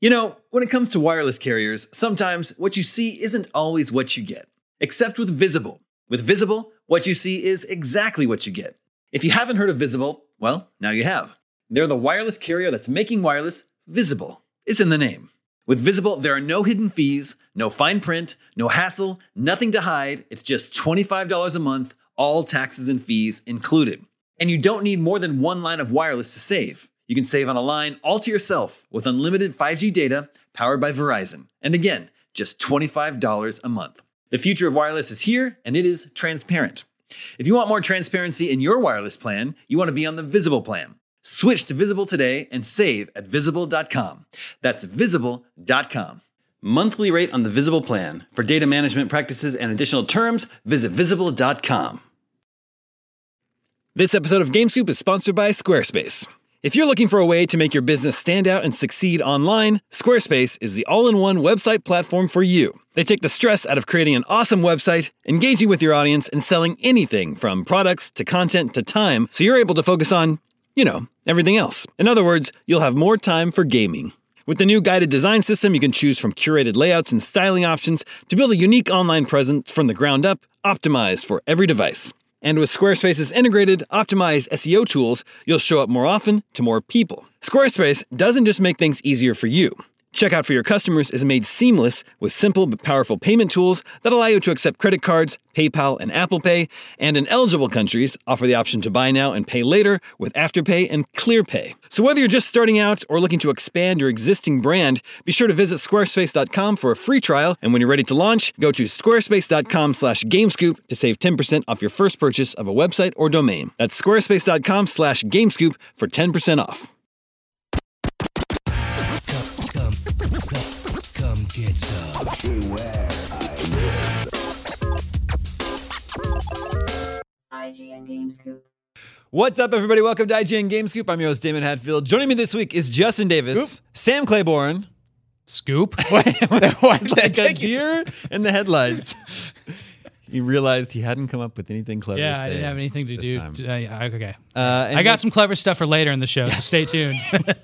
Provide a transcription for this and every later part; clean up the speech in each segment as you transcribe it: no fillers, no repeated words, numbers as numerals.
You know, when it comes to wireless carriers, sometimes what you see isn't always what you get. Except with Visible. With Visible, what you see is exactly what you get. If you haven't heard of Visible, well, now you have. They're the wireless carrier that's making wireless visible. It's in the name. With Visible, there are no hidden fees, no fine print, no hassle, nothing to hide. It's just $25 a month, all taxes and fees included. And you don't need more than one line of wireless to save. You can save on a line all to yourself with unlimited 5G data powered by Verizon. And again, just $25 a month. The future of wireless is here, and it is transparent. If you want more transparency in your wireless plan, you want to be on the Visible plan. Switch to Visible today and save at Visible.com. That's Visible.com. Monthly rate on the Visible plan. For data management practices and additional terms, visit Visible.com. This episode of GameScoop is sponsored by Squarespace. If you're looking for a way to make your business stand out and succeed online, Squarespace is the all-in-one website platform for you. They take the stress out of creating an awesome website, engaging with your audience, and selling anything from products to content to time, so you're able to focus on, everything else. In other words, you'll have more time for gaming. With the new guided design system, you can choose from curated layouts and styling options to build a unique online presence from the ground up, optimized for every device. And with Squarespace's integrated, optimized SEO tools, you'll show up more often to more people. Squarespace doesn't just make things easier for you. Checkout for your customers is made seamless with simple but powerful payment tools that allow you to accept credit cards, PayPal, and Apple Pay, and in eligible countries, offer the option to buy now and pay later with Afterpay and ClearPay. So whether you're just starting out or looking to expand your existing brand, be sure to visit squarespace.com for a free trial, and when you're ready to launch, go to squarespace.com/gamescoop to save 10% off your first purchase of a website or domain. That's squarespace.com/gamescoop for 10% off. Come get some. Beware, IGN GameScoop. What's up, everybody? Welcome to IGN GameScoop. I'm your host, Damon Hatfield. Joining me this week is Justin Davis, Sam Claiborne, Scoop. like a deer in the headlights. He realized he hadn't come up with anything clever to say. Yeah, I didn't have anything to do. Okay. And I got some clever stuff for later in the show, so stay tuned.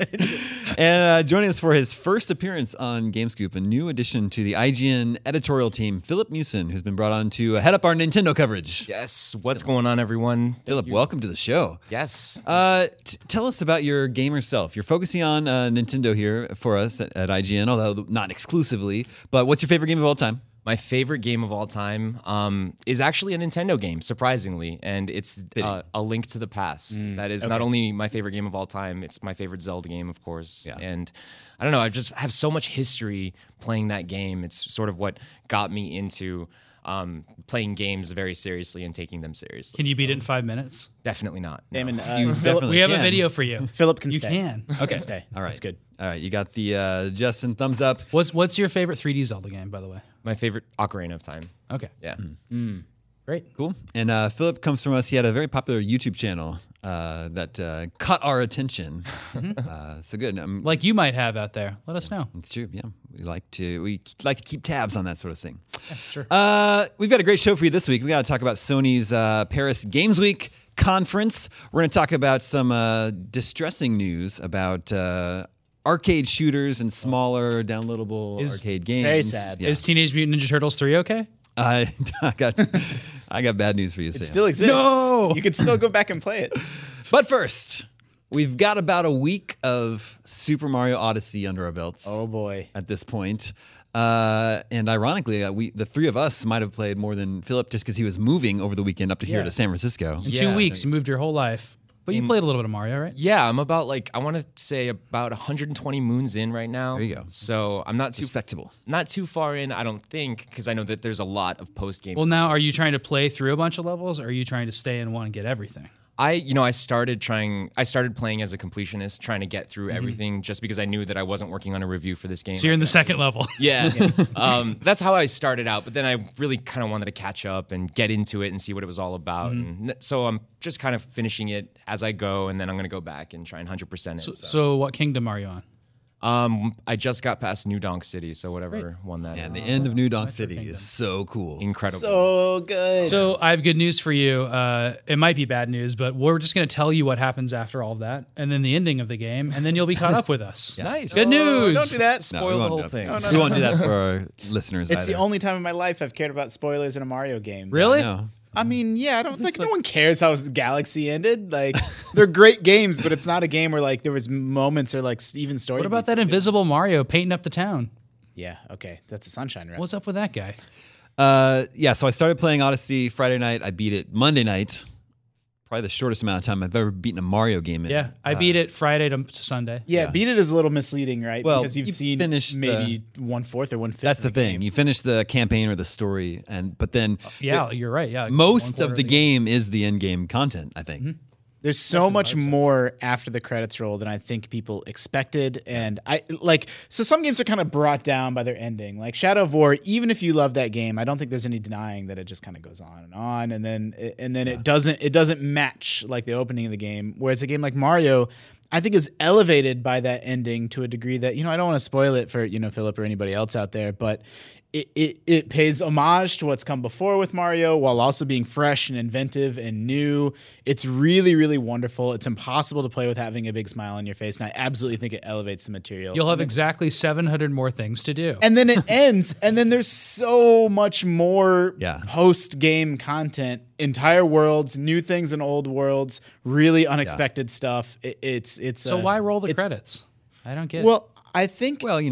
And joining us for his first appearance on GameScoop, a new addition to the IGN editorial team, Philip Mewson, who's been brought on to head up our Nintendo coverage. Yes. What's going on, everyone? Philip, welcome to the show. Yes. Tell us about your gamer self. You're focusing on Nintendo here for us at IGN, although not exclusively. But what's your favorite game of all time? My favorite game of all time is actually a Nintendo game, surprisingly, and it's A Link to the Past. That is not only my favorite game of all time, it's my favorite Zelda game, of course. Yeah. And I don't know, I just have so much history playing that game. It's sort of what got me into playing games very seriously and taking them seriously. Can you beat it in 5 minutes? Definitely not. No. Damon, definitely We have can. a video for you. Philip can You stay. can. Okay, stay. All right. That's good. All right, you got the Justin thumbs up. What's your favorite 3D Zelda game, by the way? My favorite Ocarina of Time. Okay. Yeah. Great. Cool. And Philip comes from us. He had a very popular YouTube channel that caught our attention. So good. Like you might have out there. Let us know. It's true. Yeah, we like to keep tabs on that sort of thing. Yeah, sure. We've got a great show for you this week. We got to talk about Sony's Paris Games Week conference. We're going to talk about some distressing news about arcade shooters and smaller downloadable arcade games. very sad. Yeah. Is Teenage Mutant Ninja Turtles 3 okay? I got bad news for you, Sam. It still exists. No! You can still go back and play it. But first, we've got about a week of Super Mario Odyssey under our belts. Oh, boy. At this point. And ironically, the three of us might have played more than Philip just because he was moving over the weekend up to here to San Francisco. In 2 weeks, you moved your whole life. But you played a little bit of Mario, right? Yeah, I'm about I want to say about 120 moons in right now. There you go. So I'm not too Respectable. Not too far in, I don't think, because I know that there's a lot of post-game. Well, now, are you trying to play through a bunch of levels, or are you trying to stay in one and get everything? I started playing as a completionist, trying to get through everything just because I knew that I wasn't working on a review for this game. So you're in the second level. Yeah. That's how I started out, but then I really kind of wanted to catch up and get into it and see what it was all about. And so I'm just kind of finishing it as I go, and then I'm going to go back and try and 100% it. So what kingdom are you on? I just got past New Donk City, so whatever won that. And the end of New Donk City is so cool. Incredible. So good. So I have good news for you. It might be bad news, but we're just going to tell you what happens after all of that, and then the ending of the game, and then you'll be caught up with us. Nice. Good news. Don't do that. No, Spoil we the won't whole do thing. that. We won't do that for our listeners It's either. the only time in my life I've cared about spoilers in a Mario game. Really? No. I mean, yeah, I don't think no one cares how Galaxy ended. Like, they're great games, but it's not a game where like there was moments or like even story. What about beats that invisible Mario painting up the town? Yeah, okay, that's a Sunshine reference. What's up with that guy? Yeah, so I started playing Odyssey Friday night. I beat it Monday night. Probably the shortest amount of time I've ever beaten a Mario game in. Yeah, I beat it Friday to Sunday. Yeah, beat it is a little misleading, right? Well, because you've you seen finished maybe 1/4 or 1/5. That's the thing. You finish the campaign or the story, but then Yeah, you're right. Yeah, most 1/4 of the game is the end game content, I think. There's so much more after the credits roll than I think people expected, and so some games are kind of brought down by their ending. Like Shadow of War, even if you love that game, I don't think there's any denying that it just kind of goes on, and then it doesn't match like the opening of the game. Whereas a game like Mario, I think is elevated by that ending to a degree that I don't want to spoil it for Philip or anybody else out there, but it pays homage to what's come before with Mario while also being fresh and inventive and new. It's really, really wonderful. It's impossible to play with having a big smile on your face, and I absolutely think it elevates the material. You'll have exactly 700 more things to do. And then it ends, and then there's so much more Yeah. post-game content, entire worlds, new things and old worlds, really unexpected stuff. It's So why roll the credits? I don't get it. Well, I think Well,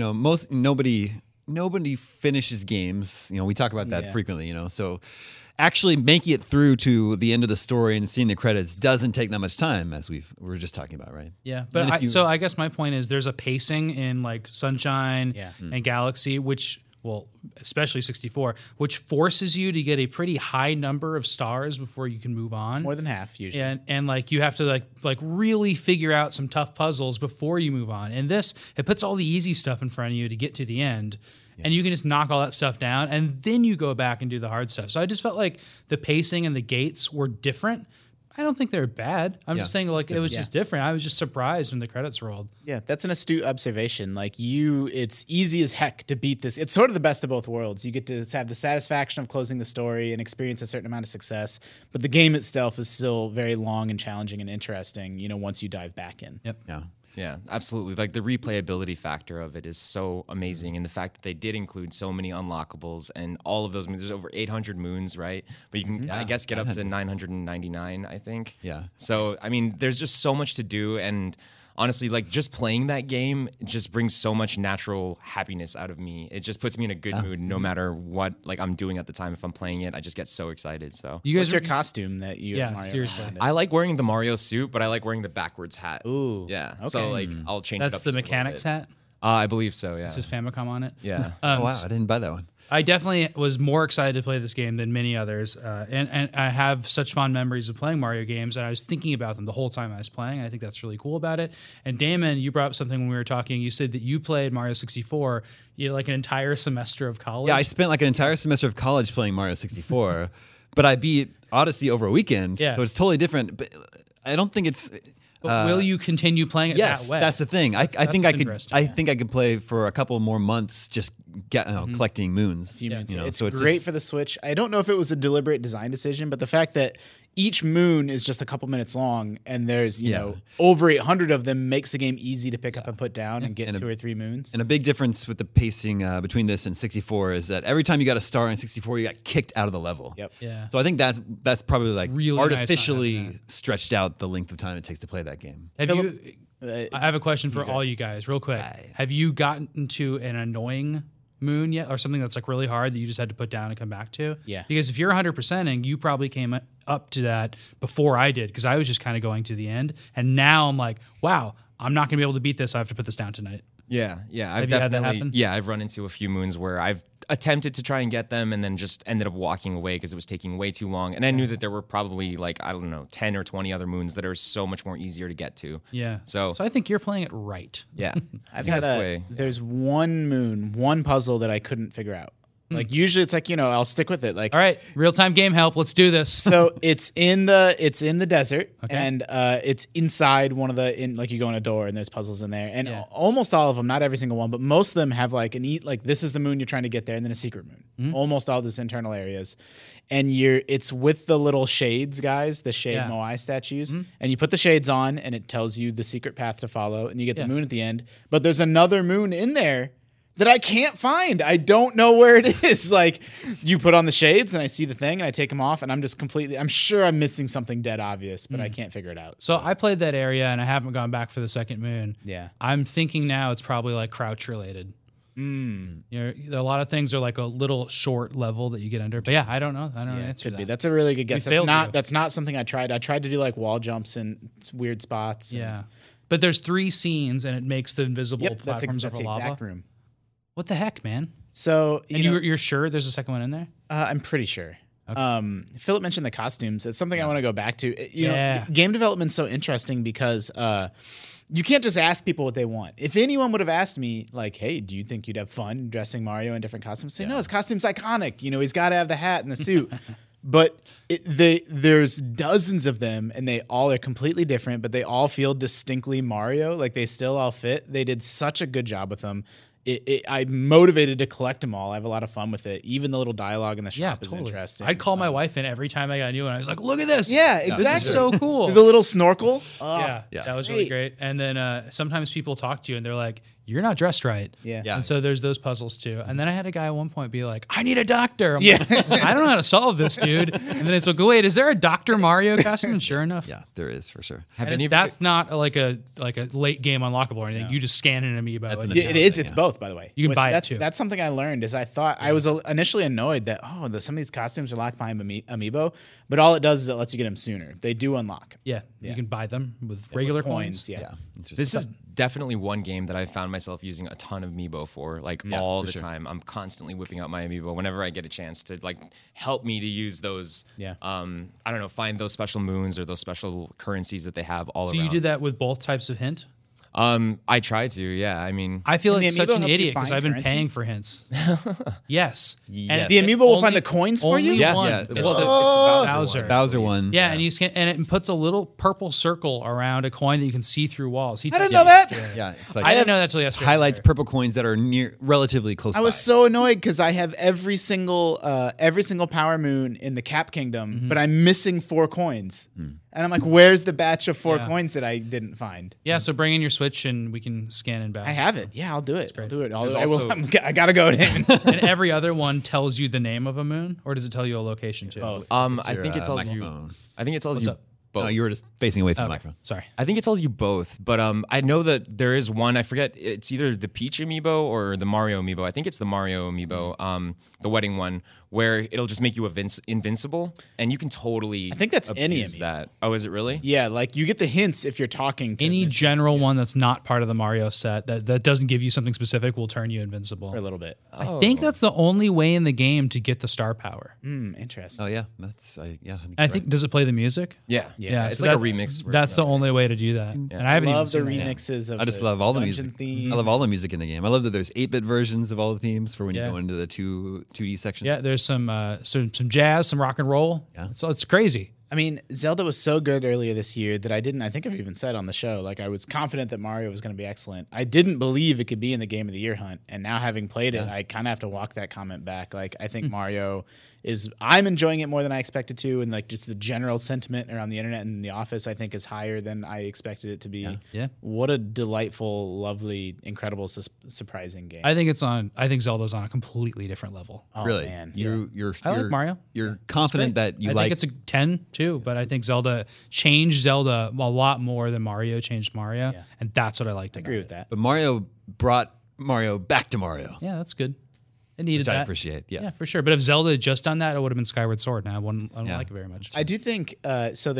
nobody finishes games. We talk about that frequently, So actually making it through to the end of the story and seeing the credits doesn't take that much time, as we were just talking about, right? Yeah, Even but if so I guess my point is there's a pacing in like Sunshine Mm. and Galaxy, which, well, especially 64, which forces you to get a pretty high number of stars before you can move on. more than half usually. And like you have to like really figure out some tough puzzles before you move on. And this, it puts all the easy stuff in front of you to get to the end. And you can just knock all that stuff down, and then you go back and do the hard stuff. So I just felt like the pacing and the gates were different. I don't think they're bad. I'm just saying like it was just different. I was just surprised when the credits rolled. Yeah, that's an astute observation. Like it's easy as heck to beat this. It's sort of the best of both worlds. You get to have the satisfaction of closing the story and experience a certain amount of success, but the game itself is still very long and challenging and interesting, once you dive back in. Yep. Yeah. Yeah, absolutely. Like the replayability factor of it is so amazing, and the fact that they did include so many unlockables and all of those moons. There's over 800 moons, right? But you can, I guess, get up to 999, I think. Yeah. So I mean, there's just so much to do, and honestly, like just playing that game just brings so much natural happiness out of me. It just puts me in a good mood, no matter what like I'm doing at the time. If I'm playing it, I just get so excited. So You What's guys your costume that you Yeah, admire seriously. around it? I like wearing the Mario suit, but I like wearing the backwards hat. Ooh, Yeah. okay. So like I'll change it up that's the just a little mechanics bit. hat. I believe so. Yeah. This is Famicom on it. Yeah. Oh, wow. I didn't buy that one. I definitely was more excited to play this game than many others, and I have such fond memories of playing Mario games, and I was thinking about them the whole time I was playing. And I think that's really cool about it. And Damon, you brought up something when we were talking. You said that you played Mario 64, like an entire semester of college. Yeah, I spent like an entire semester of college playing Mario 64, but I beat Odyssey over a weekend, Yeah. so it's totally different. But I don't think it's. But will you continue playing it Yes, that way? that's the thing. I think what's I could. interesting. I think I could play for a couple more months, just collecting moons. Few moons. You know, It's so it's great just- for the Switch. I don't know if it was a deliberate design decision, but the fact that each moon is just a couple minutes long and there's, over 800 of them makes the game easy to pick up and put down and get 2 or 3 moons. And a big difference with the pacing between this and 64 is that every time you got a star in 64, you got kicked out of the level. Yep. Yeah. So I think that's probably like Really nice not artificially having stretched out the length of time it takes to play that game. Have you? Uh, I have a question for all you guys, real quick. Have you gotten to an annoying moon yet, or something that's like really hard that you just had to put down and come back to? Yeah. Because if you're 100%ing, you probably came up to that before I did, because I was just kind of going to the end, and now I'm like, wow, I'm not gonna be able to beat this. I have to put this down tonight. Yeah. Have I've you had that definitely. happen? Yeah, I've run into a few moons where I've attempted to try and get them and then just ended up walking away because it was taking way too long. And I knew that there were probably 10 or 20 other moons that are so much more easier to get to. Yeah. So I think you're playing it right. yeah, I've I think had that's the way. there's one puzzle that I couldn't figure out. Like usually it's like, I'll stick with it. Like All right, real time game help. Let's do this. so it's in the desert, and it's inside one of like you go in a door and there's puzzles in there, and almost all of them, not every single one, but most of them have like like this is the moon you're trying to get there, and then a secret moon. Almost all this internal areas, and it's with the little shades guys, the shade Moai statues, and you put the shades on, and it tells you the secret path to follow, and you get the moon at the end. But there's another moon in there that I can't find. I don't know where it is. Like, you put on the shades and I see the thing and I take them off and I'm sure I'm missing something dead obvious, but I can't figure it out. So I played that area and I haven't gone back for the second moon. Yeah. I'm thinking now it's probably like crouch related. A lot of things are like a little short level that you get under. But yeah, I don't know. I don't know the answer Could to be. that. That's a really good guess. failed you. That's not something I tried. I tried to do like wall jumps in weird spots. Yeah. But there's 3 scenes and it makes the invisible Yep, that's platforms the of lava. exact room. What the heck, man? So, And you're sure there's a second one in there? I'm pretty sure. Philip mentioned the costumes. It's something I want to go back to. You Yeah. know, game development's so interesting because you can't just ask people what they want. If anyone would have asked me, like, hey, do you think you'd have fun dressing Mario in different costumes? Say, no, his costume's iconic. He's got to have the hat and the suit. But there's dozens of them, and they all are completely different, but they all feel distinctly Mario. Like, they still all fit. They did such a good job with them. I'm motivated to collect them all. I have a lot of fun with it. Even the little dialogue in the shop is interesting. I'd call my wife in every time I got a new one. I was like, look at this. Yeah, exactly. This is so cool. The little snorkel. Yeah, that was really great. And then sometimes people talk to you and they're like, you're not dressed right. Yeah. And so there's those puzzles too. And then I had a guy at one point be like, I need a doctor. I'm Yeah. like, I don't know how to solve this, dude. And then it's like, wait, is there a Dr. Mario costume? And sure enough. Yeah, there is for sure. And that's not like a late game unlockable or anything. You just scan an amiibo. That's and an Yeah, it is. It's both, by the way. You can buy it, too. That's something I learned. Is I thought I was initially annoyed that some of these costumes are locked behind amiibo, but all it does is it lets you get them sooner. They do unlock. Yeah, you can buy them with regular coins. Yeah. This is definitely one game that I found myself using a ton of amiibo for, like all the time. I'm constantly whipping out my amiibo whenever I get a chance to like help me to use those. Yeah. I don't know, find those special moons or those special currencies that they have all So around. you did that with both types of hint? I try to, yeah. I mean, I feel Can like the such amiibo an help you idiot because find I've been currency? paying for hints. Yes. And The it's amiibo will only- find the coins for you? only Yeah, one. yeah. It's Well, the Bowser Bowser. Bowser one. Yeah, and you scan, and it puts a little purple circle around a coin that you can see through walls. I didn't know that. Yeah, it's like I didn't know that till yesterday. highlights purple coins that are relatively close. I was by. so annoyed because I have every single Power Moon in the Cap Kingdom, but I'm missing 4 coins. And I'm like, where's the batch of 4 Yeah. coins that I didn't find? Yeah, so bring in your Switch and we can scan and back. I have it. Yeah, I'll do it. I'll do it. There's I will. also- I gotta go to him. And every other one tells you the name of a moon, or does it tell you a location too? Both. I think it tells you. microphone. I think it tells you up? both. No, you were just facing away from the Okay, microphone. sorry. I think it tells you both, but I know that there is one. I forget. It's either the Peach amiibo or the Mario amiibo. I think it's the Mario amiibo, the wedding one, where it'll just make you invincible, and you can totally. I think that's any abuse amiibo. that. Oh, is it really? Yeah, like you get the hints if you're talking to Any Mr. general one that's not part of the Mario set that doesn't give you something specific will turn you invincible. for a little bit. I think that's the only way in the game to get the star power. Interesting. Oh yeah, that's yeah. And I think does it play the music? Yeah, Yeah, It's so like a that's- remix. version. That's the only way to do that. And I I haven't even love the seen that yet. remixes of I just the love all the dungeon music. theme. I love all the music in the game. I love that there's 8-bit versions of all the themes for when Yeah. you go into the 2D sections. Yeah, there's some jazz, some rock and roll. Yeah. It's crazy. I mean, Zelda was so good earlier this year that I think I've even said on the show, like I was confident that Mario was going to be excellent. I didn't believe it could be in the Game of the Year hunt. And now having played it, I kind of have to walk that comment back. Like, I think Mario I'm enjoying it more than I expected to. And like just the general sentiment around the internet and the office, I think is higher than I expected it to be. Yeah. What a delightful, lovely, incredible, surprising game. I think Zelda's on a completely different level. Oh, really. man. You're I like Mario. You're confident that you I like. think it's a 10 too, but I think Zelda changed Zelda a lot more than Mario changed Mario, and that's what I liked. I agree with that. but Mario brought Mario back to Mario, Yeah, that's good. It needed which that. I appreciate. Yeah. for sure. But if Zelda had just done that, it would have been Skyward Sword, and I don't Yeah. like it very much. I do think so.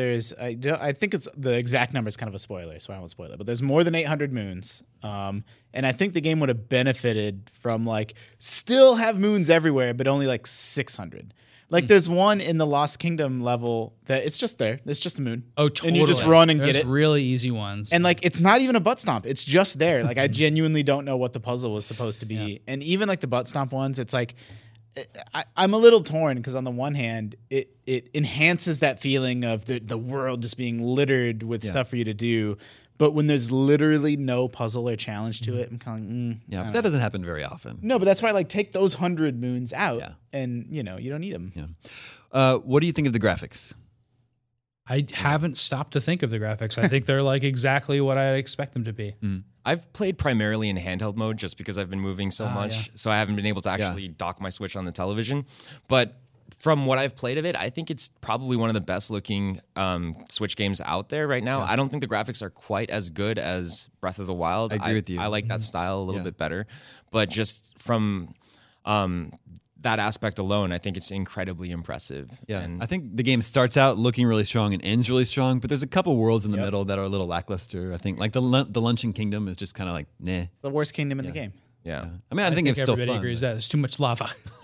I think it's the exact number is kind of a spoiler, so I won't spoil it. But there's more than 800 moons, and I think the game would have benefited from like still have moons everywhere, but only like 600. Like there's one in the Lost Kingdom level that it's just there. It's just a moon. Oh, totally. And you just run and There's get it. really easy ones. And like it's not even a butt stomp. It's just there. Like I genuinely don't know what the puzzle was supposed to be. And even like the butt stomp ones, it's like I'm a little torn because on the one hand, it enhances that feeling of the world just being littered with stuff for you to do. But when there's literally no puzzle or challenge to it, I'm kind of Yeah, but that doesn't happen very often. no. But that's why like take those 100 moons out, Yeah. and you don't need them. Yeah. What do you think of the graphics? I haven't stopped to think of the graphics. I think they're like exactly what I expect them to be. I've played primarily in handheld mode just because I've been moving so much. So I haven't been able to actually dock my Switch on the television. But from what I've played of it, I think it's probably one of the best looking Switch games out there right now. I don't think the graphics are quite as good as Breath of the Wild. I agree with you. I like that style a little bit better. But just from that aspect alone, I think it's incredibly impressive. Yeah, And I think the game starts out looking really strong and ends really strong, but there's a couple worlds in the middle that are a little lackluster. I think like the Luncheon Kingdom is just kind of like, nah. It's the worst kingdom in the game. yeah. I mean, I think it's still everybody fun. agrees but- that there's too much lava.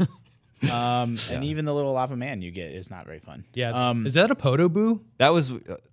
And even the little lava man you get is not very fun. Yeah, is that a Podoboo? That was,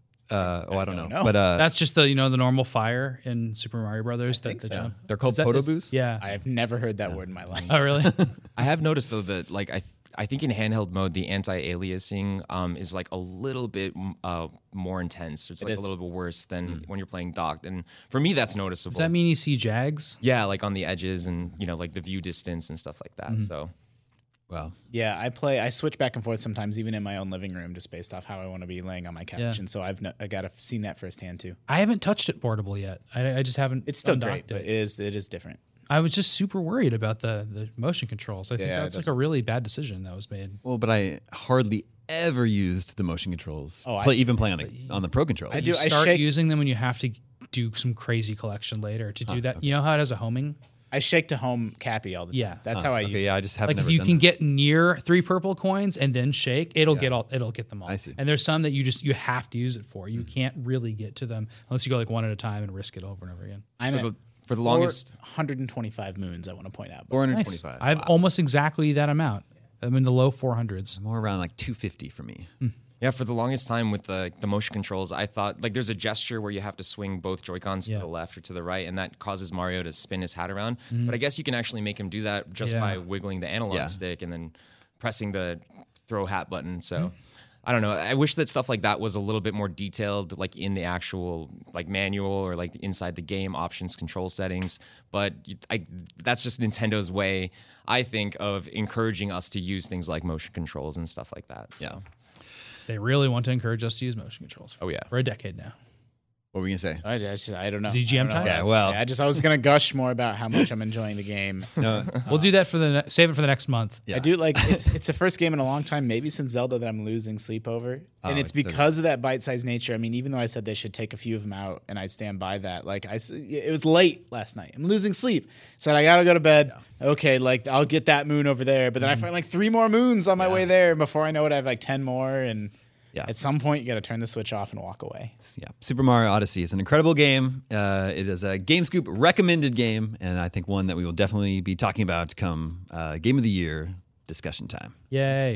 I don't know. know. But That's just the the normal fire in Super Mario Brothers. That the jump. they're called Is that- is- Podoboos? Yeah. I have never heard that word in my life. Oh really? I have noticed though that like I think in handheld mode the anti-aliasing is like a little bit more intense. It's like is. a little bit worse than when you're playing docked, and for me that's noticeable. Does that mean you see Jags? Yeah, like on the edges and like the view distance and stuff like that. So Wow. Yeah, I switch back and forth sometimes, even in my own living room, just based off how I want to be laying on my couch. Yeah. And so I got to seen that firsthand too. I haven't touched it portable yet. I just haven't. It's still undocked great, but it. it is different. I was just super worried about the motion controls. I think Yeah, that's like that's- a really bad decision that was made. Well, but I hardly ever used the motion controls. Oh, Even playing on the Pro Controller. I You do. I start shake. using them when you have to do some crazy collection later. To do that, you know how it has a homing. I shake to home Cappy all the time. Yeah. That's how I use Okay, it. yeah, I just haven't Like if never you done can that. get near 3 purple coins and then shake, it'll get them all. I see. And there's some that you have to use it for. You can't really get to them unless you go like one at a time and risk it over and over again. I'm at for the longest 125 moons, I want to point out. 425. I've almost exactly that amount. I'm in the low 400s. More around like 250 for me. Yeah, for the longest time with the motion controls, I thought like there's a gesture where you have to swing both Joy-Cons to the left or to the right, and that causes Mario to spin his hat around. But I guess you can actually make him do that just by wiggling the analog stick and then pressing the throw hat button. So I don't know. I wish that stuff like that was a little bit more detailed, like in the actual like manual or like inside the game options control settings. But that's just Nintendo's way, I think, of encouraging us to use things like motion controls and stuff like that. So. Yeah. They really want to encourage us to use motion controls. Oh, yeah. For a decade now. What were you going to say? I don't know. ZGM I don't know time? what Yeah, I was well. gonna say. I was going to gush more about how much I'm enjoying the game. No, We'll do that for save it for the next month. Yeah. I do like it's the first game in a long time, maybe since Zelda, that I'm losing sleep over, and it's it's so because of that bite-sized nature. I mean, even though I said they should take a few of them out, and I stand by that. Like it was late last night. I'm losing sleep. Said I gotta go to bed. Okay, like I'll get that moon over there, but then I find like 3 more moons on my way there. Before I know it, I have like 10 more, and at some point you got to turn the Switch off and walk away. Yeah, Super Mario Odyssey is an incredible game. It is a GameScoop recommended game, and I think one that we will definitely be talking about come Game of the Year discussion time. Yay.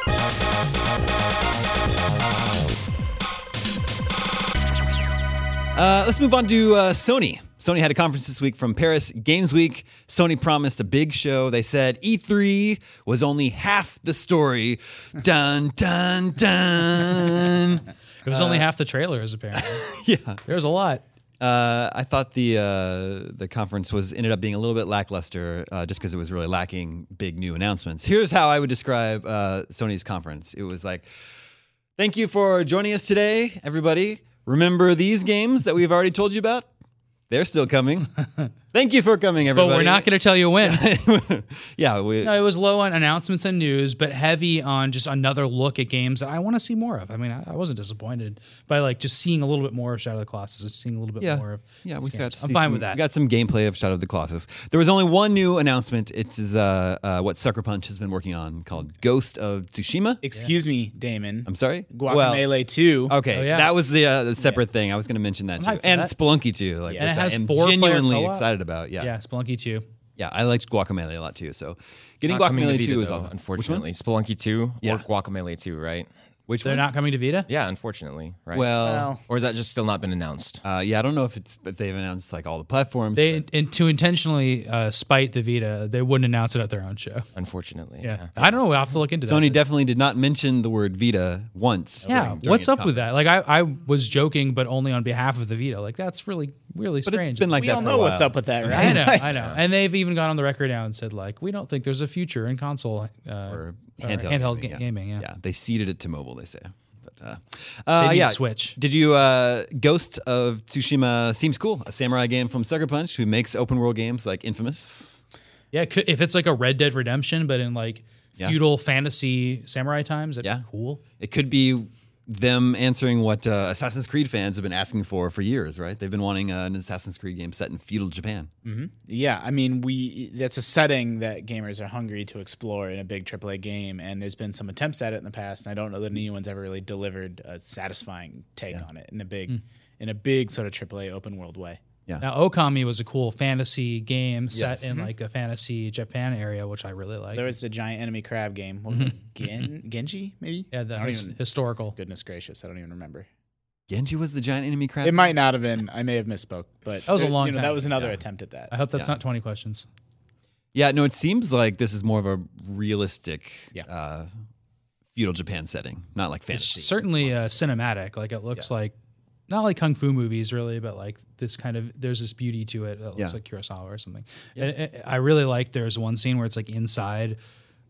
Let's move on to Sony. Sony had a conference this week from Paris Games Week. Sony promised a big show. They said E3 was only half the story. Dun, dun, dun. It was only half the trailers, apparently. Yeah. There's a lot. I thought the conference ended up being a little bit lackluster just because it was really lacking big new announcements. Here's how I would describe Sony's conference. It was like, thank you for joining us today, everybody. Remember these games that we've already told you about? They're still coming. Thank you for coming, everybody. But we're not going to tell you when. Yeah, No, it was low on announcements and news, but heavy on just another look at games that I want to see more of. I mean, I wasn't disappointed by like just seeing a little bit more of Shadow of the Colossus, just seeing a little bit more of. Yeah, these we got games. to I'm see fine with that. We got some gameplay of Shadow of the Colossus. There was only one new announcement. It is what Sucker Punch has been working on called Ghost of Tsushima. Excuse me, Damon. I'm sorry? Guacamelee 2. Okay, Oh, yeah. that was the separate thing. I was going to mention that I'm too. hyped for And that. Spelunky too. Like, And which it has I am 4-player genuinely co-op. excited about. Yeah. Yeah, Spelunky 2. Yeah, I liked Guacamelee a lot too. So getting Not coming to Guacamelee Vita, 2 is though, awesome. unfortunately. Spelunky 2 Yeah. or Guacamelee 2, right? Which They're one? not coming to Vita? Yeah, unfortunately, right? Well, or is that just still not been announced? yeah, I don't know if they've announced like all the platforms. They to intentionally spite the Vita, they wouldn't announce it at their own show. Unfortunately, Yeah. I don't know. We'll have to look into that. Sony definitely did not mention the word Vita once. Yeah, during what's its up with that? Like, I was joking, but only on behalf of the Vita. Like, that's really But strange. it's been like We that all for a know while. what's up with that, right? I know, I know. And they've even gone on the record now and said, like, we don't think there's a future in console Or handheld gaming, gaming. Yeah. Yeah, they ceded it to mobile, they say. But They need yeah, Switch. Did you Ghost of Tsushima seems cool? A samurai game from Sucker Punch, who makes open world games like Infamous. Yeah, if it's like a Red Dead Redemption, but in like feudal fantasy samurai times, that'd be cool. It could be them answering what Assassin's Creed fans have been asking for years, right? They've been wanting an Assassin's Creed game set in feudal Japan. Yeah, I mean, that's a setting that gamers are hungry to explore in a big AAA game, and there's been some attempts at it in the past, and I don't know that anyone's ever really delivered a satisfying take on it in a big sort of AAA open world way. Yeah. Now, Okami was a cool fantasy game set in like a fantasy Japan area, which I really liked. There was the giant enemy crab game. What was it? Genji, maybe? Yeah, I that don't was even- historical. Goodness gracious, I don't even remember. Genji was the giant enemy crab. It might not have been. I may have misspoke, but That was a long That time was another attempt at that. I hope that's not 20 questions. Yeah, no, it seems like this is more of a realistic Yeah. feudal Japan setting, not like It's fantasy. certainly cinematic. Like it looks like, not like kung fu movies really, but like this kind of, there's this beauty to it that looks like Kurosawa or something. And I really like, there's one scene where it's like inside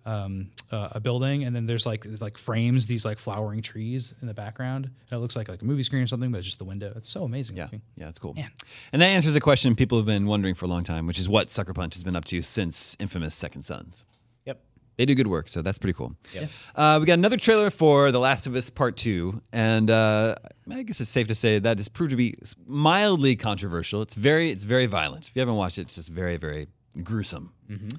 a building, and then there's like frames, these like flowering trees in the background, and it looks like a movie screen or something, but it's just the window. It's so amazing. Yeah, looking. yeah, it's cool. Man. And that answers a question people have been wondering for a long time, which is what Sucker Punch has been up to since Infamous Second Sons. Yep. They do good work, so that's pretty cool. Yep. We got another trailer for The Last of Us Part 2, and I guess it's safe to say that has proved to be mildly controversial. It's very violent. If you haven't watched it, it's just very, very gruesome.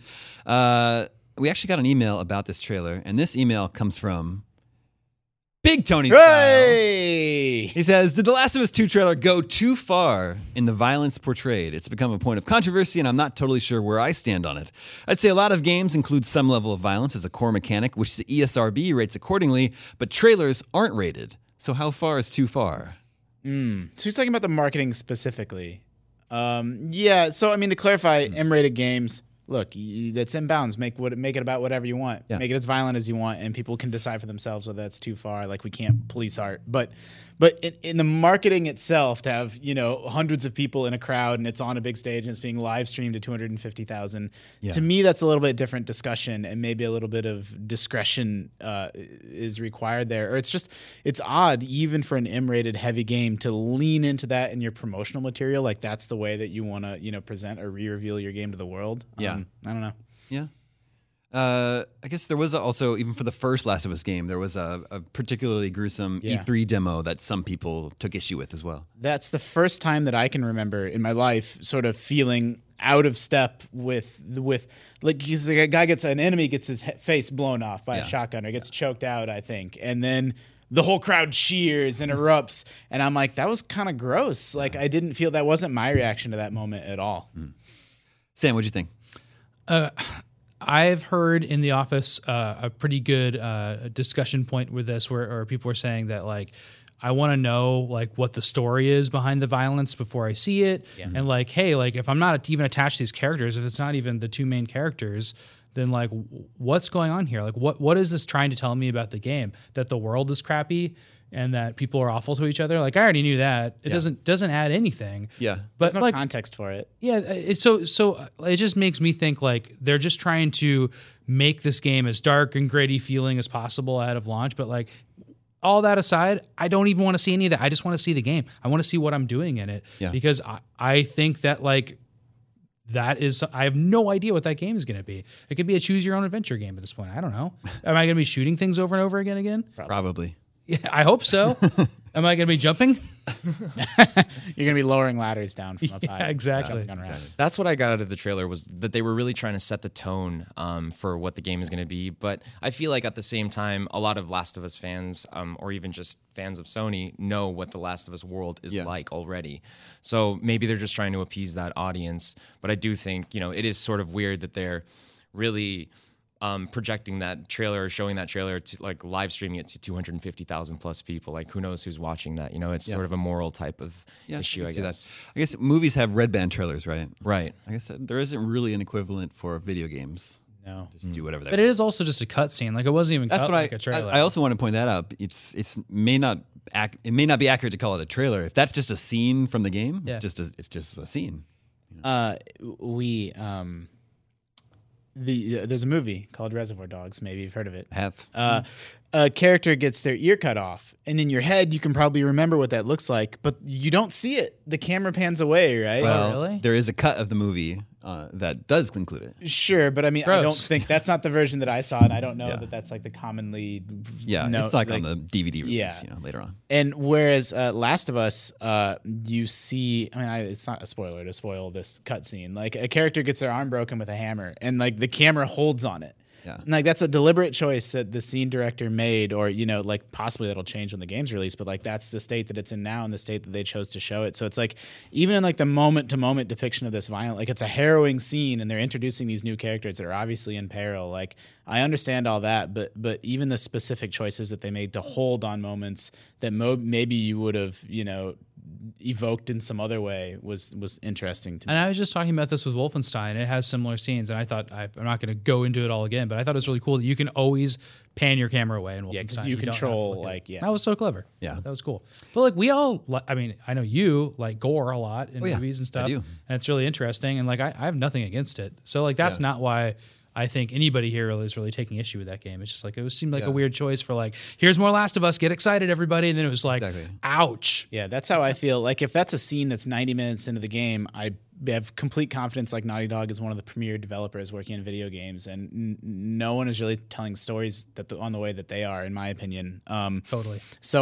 We actually got an email about this trailer, and this email comes from Big Tony Style. Hey! He says, did The Last of Us 2 trailer go too far in the violence portrayed? It's become a point of controversy, and I'm not totally sure where I stand on it. I'd say a lot of games include some level of violence as a core mechanic, which the ESRB rates accordingly, but trailers aren't rated. So how far is too far? So he's talking about the marketing specifically. Yeah, so I mean, to clarify, M-rated games, look, that's in bounds. Make it about whatever you want. Yeah. Make it as violent as you want, and people can decide for themselves whether that's too far. Like, we can't police art, but in the marketing itself, to have hundreds of people in a crowd and it's on a big stage and it's being live streamed to 250,000. To me, that's a little bit different discussion, and maybe a little bit of discretion is required there. Or it's odd even for an M-rated heavy game to lean into that in your promotional material. Like, that's the way that you want to present or re-reveal your game to the world. Yeah. I don't know. Yeah. I guess there was also, even for the first Last of Us game, there was a particularly gruesome E3 demo that some people took issue with as well. That's the first time that I can remember in my life sort of feeling out of step with like, he's like, an enemy gets his face blown off by a shotgun or gets choked out, I think. And then the whole crowd cheers and erupts. And I'm like, that was kind of gross. Like, I didn't feel, that wasn't my reaction to that moment at all. Sam, what'd you think? I've heard in the office a pretty good discussion point with this, where people were saying that, like, I want to know like what the story is behind the violence before I see it, and like, hey, like if I'm not even attached to these characters, if it's not even the two main characters, then like what's going on here? Like what is this trying to tell me about the game? That the world is crappy and that people are awful to each other? Like, I already knew that. It doesn't add anything. Yeah. But There's no like, context for it. yeah, it's so it just makes me think like they're just trying to make this game as dark and gritty feeling as possible out of launch. But like, all that aside, I don't even want to see any of that. I just want to see the game. I want to see what I'm doing in it, because I think that like that is, I have no idea what that game is going to be. It could be a choose your own adventure game at this point. I don't know. Am I going to be shooting things over and over again? Probably. Yeah, I hope so. Am I going to be jumping? You're going to be lowering ladders down from up high. exactly. Jumping on rafts. That's what I got out of the trailer, was that they were really trying to set the tone for what the game is going to be. But I feel like at the same time, a lot of Last of Us fans, or even just fans of Sony, know what the Last of Us world is like already. So maybe they're just trying to appease that audience. But I do think, it is sort of weird that they're really projecting that trailer or showing that trailer to like live streaming it to 250,000 plus people. Like who knows who's watching that? You know, it's sort of a moral type of issue, I see guess. that. I guess movies have red band trailers, right? Right. I guess there isn't really an equivalent for video games. No. Just do whatever they But want. it is also just a cutscene. Like it wasn't even That's cut what like a trailer. I also want to point that out. It may not be accurate to call it a trailer. If that's just a scene from the game, Yeah. it's just a scene. There's a movie called Reservoir Dogs. Maybe you've heard of it. Have A character gets their ear cut off, and in your head you can probably remember what that looks like, but you don't see it. The camera pans away, right? well, really? there is a cut of the movie that does conclude it. Sure, but I mean, I don't Gross. think that's not the version that I saw, and I don't know that that's like the commonly. Yeah, no, it's like on the DVD release, yeah. later on. And whereas Last of Us, you see, I mean, it's not a spoiler to spoil this cutscene. Like a character gets their arm broken with a hammer, and like the camera holds on it. Yeah. And, like that's a deliberate choice that the scene director made, or like possibly that'll change when the game's released. But like that's the state that it's in now, and the state that they chose to show it. So it's like even in like the moment to moment depiction of this violent, like it's a harrowing scene, and they're introducing these new characters that are obviously in peril. Like I understand all that, but even the specific choices that they made to hold on moments that maybe you would have evoked in some other way was interesting to me. And I was just talking about this with Wolfenstein. It has similar scenes, and I thought I'm not going to go into it all again, but I thought it was really cool that you can always pan your camera away in Wolfenstein. Yeah, 'cause you don't have to control, look at it. like, yeah. That was so clever. Yeah. That was cool. But like we all, I mean, I know you like gore a lot in yeah, movies and stuff, I do. and it's really interesting. And like I have nothing against it. So like that's not why I think anybody here is really taking issue with that game. It's just like it seemed like a weird choice for like, here's more Last of Us, get excited, everybody, and then it was like, ouch. Yeah, that's how I feel. Like if that's a scene that's 90 minutes into the game, I have complete confidence. Like Naughty Dog is one of the premier developers working in video games, and no one is really telling stories on the way that they are, in my opinion. Totally. So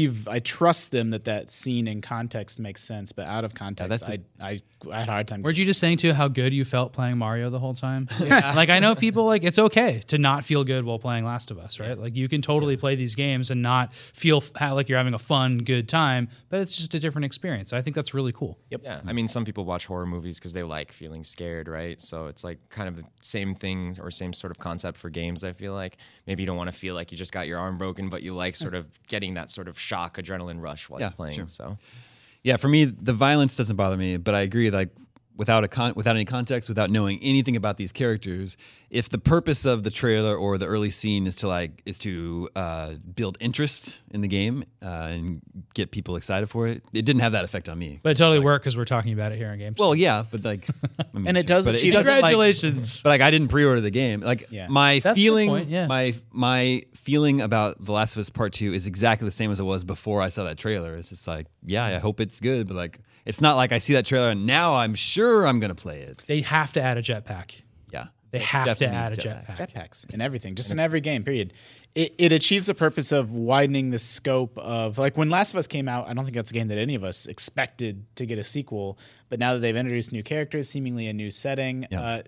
I trust them that scene in context makes sense, but out of context, I had a hard time. Weren't you just saying too how good you felt playing Mario the whole time? Like I know people like it's okay to not feel good while playing Last of Us, right? Like you can totally play these games and not feel like you're having a fun, good time, but it's just a different experience. I think that's really cool. Yep. Yeah, I mean, some people watch horror movies because they like feeling scared, right? So it's like kind of the same thing or same sort of concept for games, I feel like. Maybe you don't want to feel like you just got your arm broken, but you like sort of getting that sort of shock, adrenaline rush while you're playing. Sure. So Yeah, for me, the violence doesn't bother me, but I agree. Like without any context, without knowing anything about these characters, if the purpose of the trailer or the early scene is to build interest in the game and get people excited for it, it didn't have that effect on me. But it totally worked because we're talking about it here on Games. Well, yeah, but like, I mean, And it does but achieve- doesn't, like- Congratulations. but like, I didn't pre-order the game. Like Yeah. my That's a good feeling, point, yeah. my feeling about The Last of Us Part 2 is exactly the same as it was before I saw that trailer. It's just like, yeah, I hope it's good, but like, it's not like I see that trailer and now I'm sure I'm gonna play it. They have to add a jetpack. Yeah, They have to definitely add a needs jetpack. Jetpacks and everything, just in every game, period. It achieves the purpose of widening the scope of, like, when Last of Us came out, I don't think that's a game that any of us expected to get a sequel, but now that they've introduced new characters, seemingly a new setting,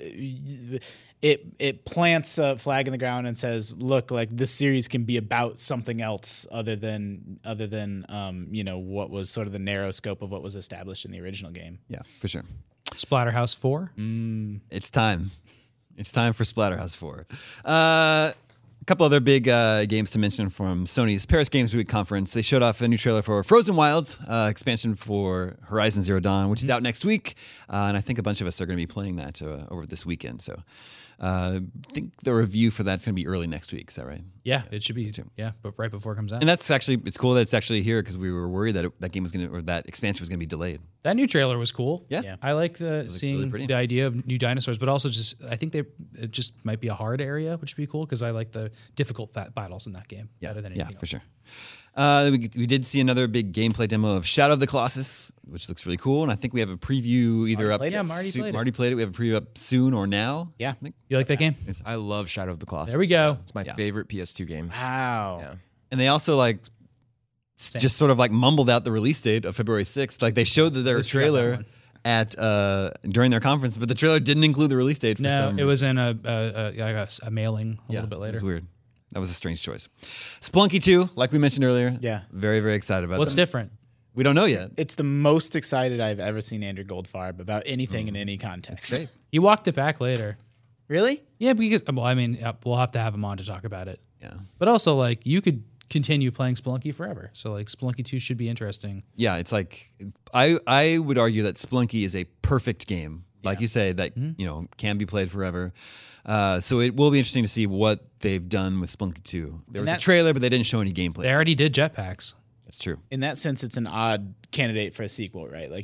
it plants a flag in the ground and says, look, like this series can be about something else other than what was sort of the narrow scope of what was established in the original game. Yeah, for sure. Splatterhouse 4. It's time. It's time for Splatterhouse 4. A couple other big games to mention from Sony's Paris Games Week conference. They showed off a new trailer for Frozen Wilds, expansion for Horizon Zero Dawn, which is out next week. And I think a bunch of us are going to be playing that over this weekend. So I think the review for that's going to be early next week. Is that right? Yeah, it should be. Yeah, but right before it comes out. And that's actually, it's cool that it's actually here because we were worried that that game was going to, or that expansion was going to be delayed. That new trailer was cool. Yeah. I like really seeing pretty. the idea of new dinosaurs, but also just I think it just might be a hard area, which would be cool because I like the difficult battles in that game better than anything else. For sure. We did see another big gameplay demo of Shadow of the Colossus, which looks really cool, and I think we have a preview either up. played it? Yeah, Marty played it. Marty played it. We have a preview up soon or now. Yeah. I think. You like that game? I love Shadow of the Colossus. There we go. It's my favorite PS2 game. Wow. Yeah. And they also just sort of mumbled out the release date of February 6th. Like they showed their Just forgot that trailer one. at during their conference, but the trailer didn't include the release date. For No, some it was in a mailing a little bit It later. was weird. That was a strange choice. Splunky 2, like we mentioned earlier. Yeah. Very, very excited about What's that. different? We don't know yet. It's the most excited I've ever seen Andrew Goldfarb about anything in any context. Great. You walked it back later. Really? Yeah, because well, I mean, we'll have to have him on to talk about it. Yeah. But also, like, you could continue playing Spelunky forever. So, like, Spelunky 2 should be interesting. Yeah, it's like I would argue that Spelunky is a perfect game, like you say, that can be played forever. So it will be interesting to see what they've done with Spelunky 2. There was a trailer, but they didn't show any gameplay. They already did jetpacks. That's true. In that sense, it's an odd candidate for a sequel, right? Like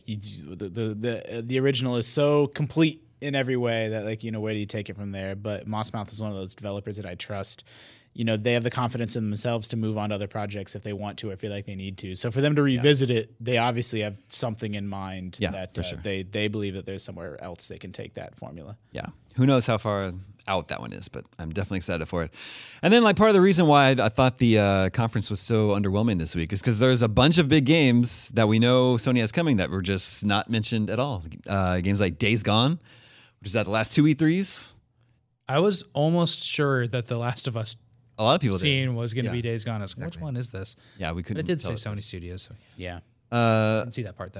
the original is so complete in every way that, like, where do you take it from there? But Mossmouth is one of those developers that I trust. They have the confidence in themselves to move on to other projects if they want to or feel like they need to. So for them to revisit it, they obviously have something in mind that for sure. they believe that there's somewhere else they can take that formula. Yeah. Who knows how far out that one is, but I'm definitely excited for it. And then, like, part of the reason why I thought the conference was so underwhelming this week is because there's a bunch of big games that we know Sony has coming that were just not mentioned at all. Games like Days Gone, which is at the last 2 E3s. I was almost sure that The Last of Us A lot of people scene did. was going to be Days Gone. I was like, which one is this? Yeah, we But couldn't. it did say tell Sony Studios. So Yeah. I didn't see that part, though.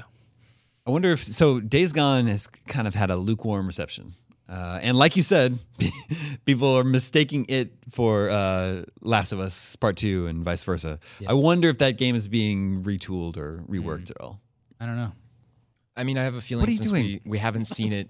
I wonder if Days Gone has kind of had a lukewarm reception, and like you said, people are mistaking it for Last of Us Part 2 and vice versa. Yeah. I wonder if that game is being retooled or reworked at all. I don't know. I mean, I have a feeling What are you since doing? we haven't seen it,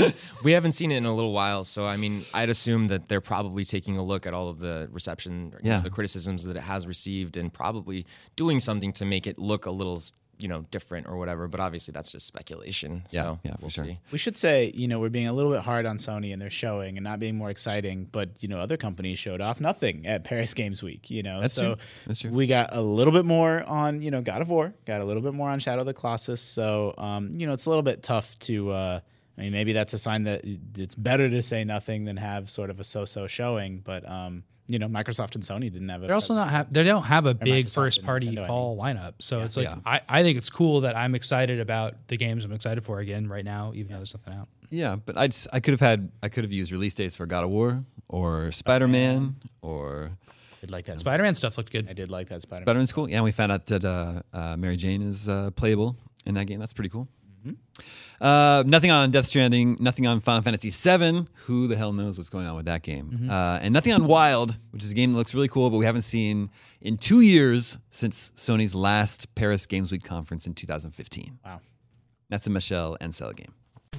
we haven't seen it in a little while. So I mean, I'd assume that they're probably taking a look at all of the reception, the criticisms that it has received, and probably doing something to make it look a little, different or whatever. But obviously, that's just speculation. So for we'll sure. see. We should say, we're being a little bit hard on Sony and their showing and not being more exciting, but other companies showed off nothing at Paris Games Week. That's so true. That's true. we got a little bit more on God of War, got a little bit more on Shadow of the Colossus. So it's a little bit tough to. Maybe that's a sign that it's better to say nothing than have sort of a so-so showing. But Microsoft and Sony didn't have. They're also not they don't have a big Microsoft first and party Nintendo, fall lineup. So it's like Yeah. I think it's cool that I'm excited about the games I'm excited for again right now, even though there's nothing out. Yeah, but I could have used release dates for God of War or Spider-Man or did like that. Spider-Man stuff looked good. I did like that Spider-Man. Spider-Man's cool. Yeah, we found out that Mary Jane is playable in that game. That's pretty cool. Nothing on Death Stranding, nothing on Final Fantasy VII. Who the hell knows what's going on with that game? And nothing on Wild, which is a game that looks really cool, but we haven't seen in 2 years since Sony's last Paris Games Week conference in 2015. Wow. That's a Michelle Ancel game.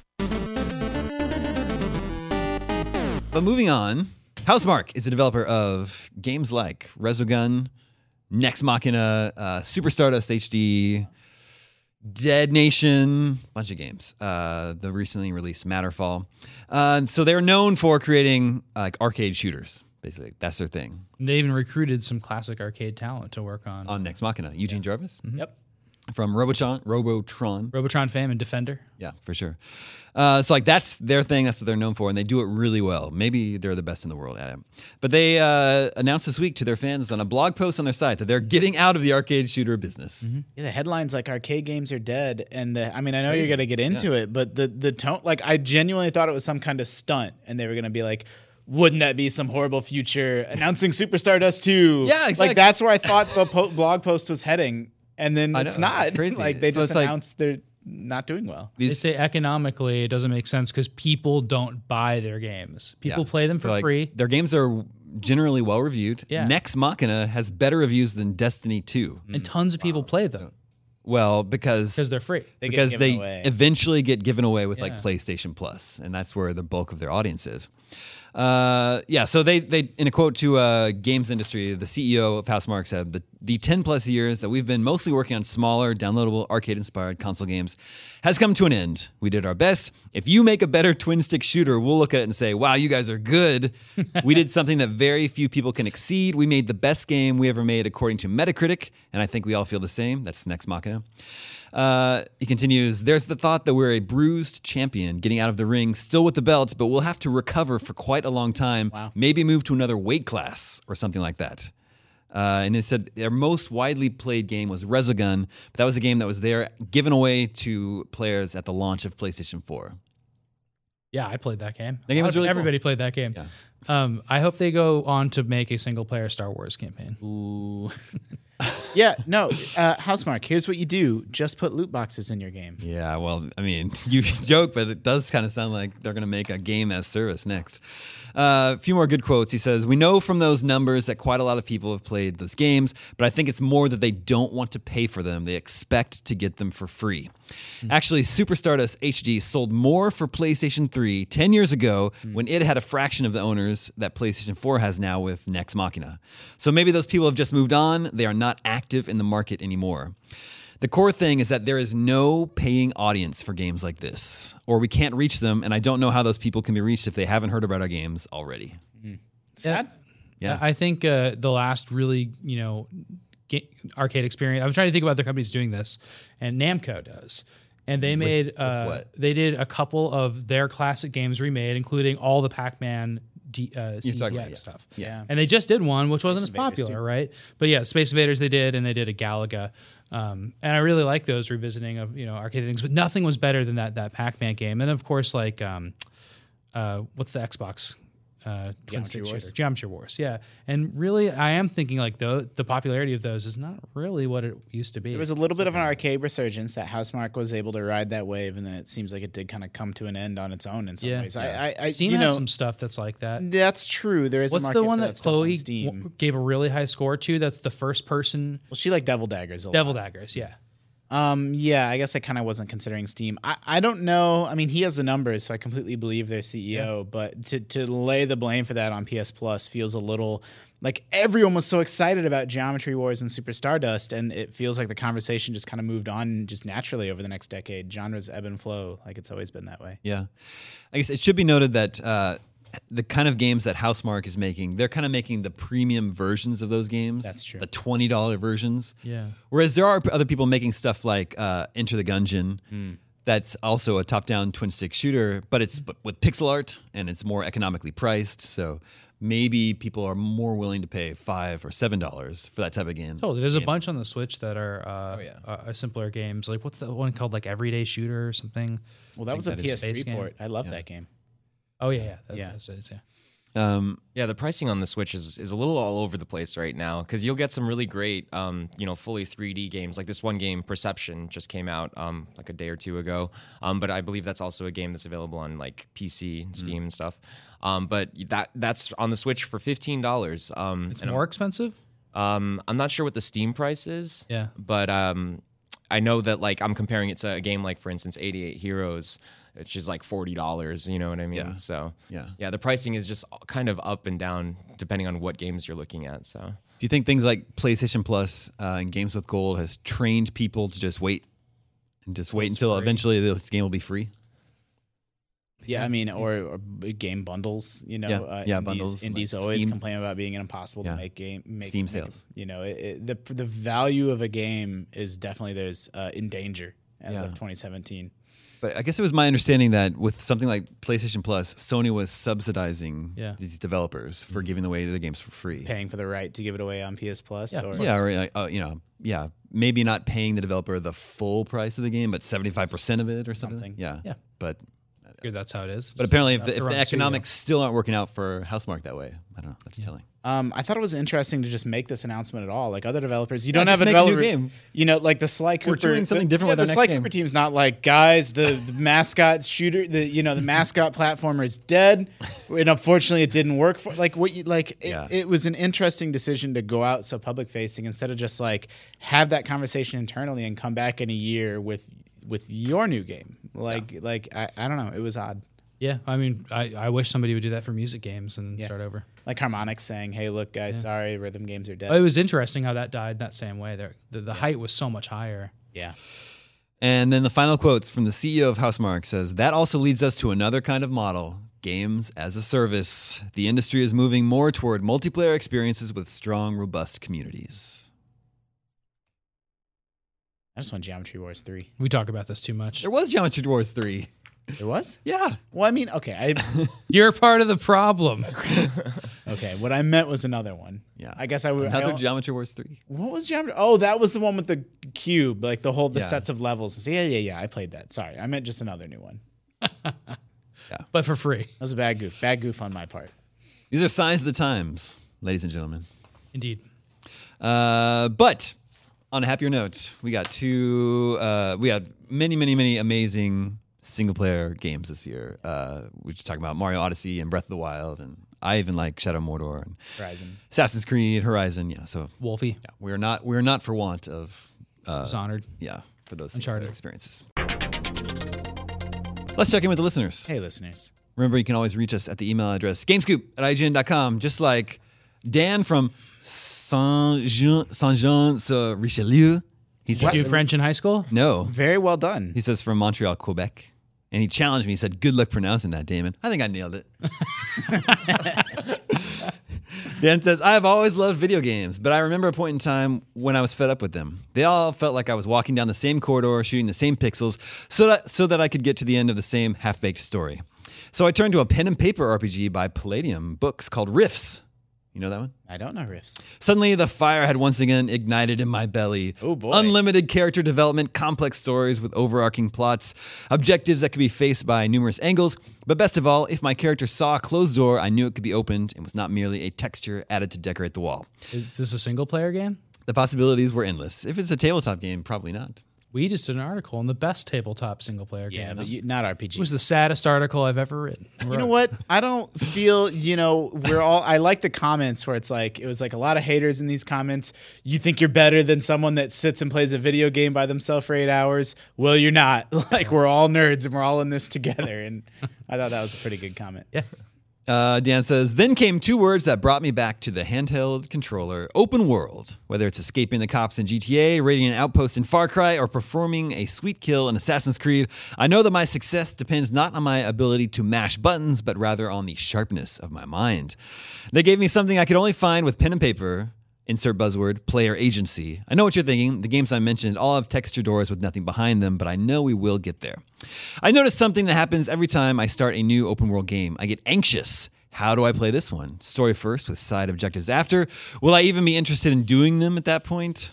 But moving on, Housemarque is a developer of games like Resogun, Nex Machina, Super Stardust HD, Dead Nation, bunch of games. The recently released Matterfall. So they're known for creating like arcade shooters. Basically, that's their thing. They even recruited some classic arcade talent to work on Nex Machina, Eugene Jarvis Yep. from Robotron. Robotron fame and Defender. Yeah, for sure. So like that's their thing. That's what they're known for, and they do it really well. Maybe they're the best in the world at it. But they announced this week to their fans on a blog post on their site that they're getting out of the arcade shooter business. Yeah, the headlines like arcade games are dead, and I know you're gonna get into it, but the tone, like I genuinely thought it was some kind of stunt, and they were gonna be like, wouldn't that be some horrible future announcing Super Stardust 2? Yeah, exactly. Like that's where I thought the blog post was heading, and then it's know, not. it's crazy. Like they So just it's like- announced they're not doing well. They say economically it doesn't make sense because people don't buy their games. People play them So, for like, free. Their games are generally well reviewed. Yeah. Nex Machina has better reviews than Destiny 2. And tons of people play them Well, because because they're free. They get because given they away. eventually get given away with like Yeah. PlayStation Plus, and that's where the bulk of their audience is. So they in a quote to Games Industry, the CEO of Housemarque said the 10 plus years that we've been mostly working on smaller, downloadable, arcade-inspired console games has come to an end. We did our best. If you make a better twin-stick shooter, we'll look at it and say, wow, you guys are good. We did something that very few people can exceed. We made the best game we ever made according to Metacritic, and I think we all feel the same. That's Nex Machina. He continues, there's the thought that we're a bruised champion getting out of the ring, still with the belt, but we'll have to recover for quite a long time. Wow. Maybe move to another weight class or something like that. And they said their most widely played game was Resogun, but that was a game that was there given away to players at the launch of PlayStation 4. Yeah, I played that game. That game was really cool. Everybody played that game. Yeah. I hope they go on to make a single player Star Wars campaign. Ooh. Yeah, no, Housemark, here's what you do. Just put loot boxes in your game. Yeah, well, I mean, you joke, but it does kind of sound like they're going to make a game as service next. A few more good quotes. He says, "We know from those numbers that quite a lot of people have played those games, but I think it's more that they don't want to pay for them. They expect to get them for free." Actually, Super Stardust HD sold more for PlayStation 3 10 years ago when it had a fraction of the owners that PlayStation 4 has now with Nex Machina. So maybe those people have just moved on. They are not active in the market anymore. The core thing is that there is no paying audience for games like this, or we can't reach them, and I don't know how those people can be reached if they haven't heard about our games already. Sad? Yeah. I think the last really, arcade experience. I was trying to think about other companies doing this, and Namco does. And they made what? they did a couple of their classic games remade, including all the Pac-Man CDX talking about, stuff. Yeah. And they just did one, which wasn't as Invaders, popular, too. right? But yeah, Space Invaders they did, and they did a Galaga. And I really like those revisiting of arcade things, but nothing was better than that Pac-Man game. And of course, like what's the Xbox twin stick shooter? Geometry Wars, yeah. And really, I am thinking like the popularity of those is not really what it used to be. There was a little bit of an arcade resurgence that Housemark was able to ride that wave, and then it seems like it did kind of come to an end on its own in some ways. I Steam has some stuff that's like that. That's true. There is a What's market the one for that stuff on Chloe Steam. gave a really high score to? That's the first person Well, she liked Devil Daggers a lot. Devil Daggers, yeah. Yeah, I guess I kind of wasn't considering Steam. I don't know. I mean, he has the numbers, so I completely believe their CEO. But to lay the blame for that on PS Plus feels a little like everyone was so excited about Geometry Wars and Super Stardust, and it feels like the conversation just kind of moved on just naturally over the next decade. Genres ebb and flow, like it's always been that way. Yeah. I guess it should be noted that the kind of games that Housemark is making, they're kind of making the premium versions of those games. That's true. The $20 versions. Yeah. Whereas there are other people making stuff like Enter the Gungeon. That's also a top-down twin-stick shooter, but it's with pixel art, and it's more economically priced. So maybe people are more willing to pay $5 or $7 for that type of game. Totally. There's a bunch on the Switch that are simpler games. Like what's the one called? Like Everyday Shooter or something. Well, that was a that is Space PS3 game. port. I love that game. Oh yeah. Yeah. That's what it is, yeah. Yeah, the pricing on the Switch is a little all over the place right now because you'll get some really great, fully 3D games. Like this one game, Perception, just came out like a day or two ago. But I believe that's also a game that's available on like PC and Steam and stuff. But that's on the Switch for $15. It's more expensive. I'm not sure what the Steam price is. Yeah. But I know that like I'm comparing it to a game like, for instance, 88 Heroes, which is like $40. You know what I mean? Yeah. So Yeah. the pricing is just kind of up and down depending on what games you're looking at. So Do you think things like PlayStation Plus and Games with Gold has trained people to just wait until eventually this game will be free? Yeah, I mean, or game bundles. Bundles. Indies like always Steam. complain about being impossible to make Steam sales. The value of a game is definitely in danger as of 2017. But I guess it was my understanding that with something like PlayStation Plus, Sony was subsidizing these developers for giving away the games for free. Paying for the right to give it away on PS Plus. Maybe not paying the developer the full price of the game, but 75% of it or something. Yeah. But That's how it is. But apparently, if the Run economics still aren't working out for Housemark that way, I don't know. That's telling. I thought it was interesting to just make this announcement at all. Like other developers, you don't just have a make a new developer. game. Like the Sly Cooper. We're doing something different with our the next Sly game. Cooper team's not like, guys, the mascot shooter, the mascot platformer is dead, and unfortunately it didn't work for it was an interesting decision to go out so public facing instead of just like have that conversation internally and come back in a year with your new game. I don't know, it was odd. Yeah, I mean, I wish somebody would do that for music games and start over. Like Harmonix saying, "Hey, look, guys, sorry, rhythm games are dead." It was interesting how that died that same way. The height was so much higher. Yeah. And then the final quotes from the CEO of Housemark says, "That also leads us to another kind of model, games as a service. The industry is moving more toward multiplayer experiences with strong, robust communities." I just want Geometry Wars 3. We talk about this too much. There was Geometry Wars 3. It was? Yeah. Well, I mean, okay. You're part of the problem. Okay, what I meant was another one. Yeah. I guess I would. Another Geometry Wars 3. What was Geometry? Oh, that was the one with the cube, like the sets of levels. Yeah. I played that. Sorry, I meant just another new one. But for free. That was a bad goof. Bad goof on my part. These are signs of the times, ladies and gentlemen. Indeed. But on a happier note, we got we had many amazing single-player games this year. We just talking about Mario Odyssey and Breath of the Wild, and I even like Shadow of Mordor and Horizon. Assassin's Creed, Horizon. Yeah, so Wolfie. yeah, we're not for want of Dishonored. yeah, for those Uncharted experiences. Let's check in with the listeners. Hey, listeners. Remember, you can always reach us at the email address gamescoop@ign.com, just like Dan from Saint-Jean-sur-Richelieu. He Did you do French in high school? No. Very well done. He says from Montreal, Quebec. And he challenged me. He said, good luck pronouncing that, Damon. I think I nailed it. Dan says, I have always loved video games, but I remember a point in time when I was fed up with them. They all felt like I was walking down the same corridor, shooting the same pixels, so that I could get to the end of the same half-baked story. So I turned to a pen and paper RPG by Palladium Books called Rifts. You know that one? I don't know Rifts. Suddenly, the fire had once again ignited in my belly. Oh, boy. Unlimited character development, complex stories with overarching plots, objectives that could be faced by numerous angles. But best of all, if my character saw a closed door, I knew it could be opened and was not merely a texture added to decorate the wall. Is this a single player game? The possibilities were endless. If it's a tabletop game, probably not. We just did an article on the best tabletop single player Yeah, games. but not RPG. It was the saddest article I've ever written. You know what? I don't feel, I like the comments where it's like, it was like a lot of haters in these comments. You think you're better than someone that sits and plays a video game by themselves for 8 hours? Well, you're not. Like, we're all nerds and we're all in this together. And I thought that was a pretty good comment. Yeah. Dan says, then came two words that brought me back to the handheld controller, open world. Whether it's escaping the cops in GTA, raiding an outpost in Far Cry, or performing a sweet kill in Assassin's Creed, I know that my success depends not on my ability to mash buttons, but rather on the sharpness of my mind. They gave me something I could only find with pen and paper. Insert buzzword, player agency. I know what you're thinking. The games I mentioned all have texture doors with nothing behind them, but I know we will get there. I noticed something that happens every time I start a new open world game. I get anxious. How do I play this one? Story first with side objectives after? Will I even be interested in doing them at that point?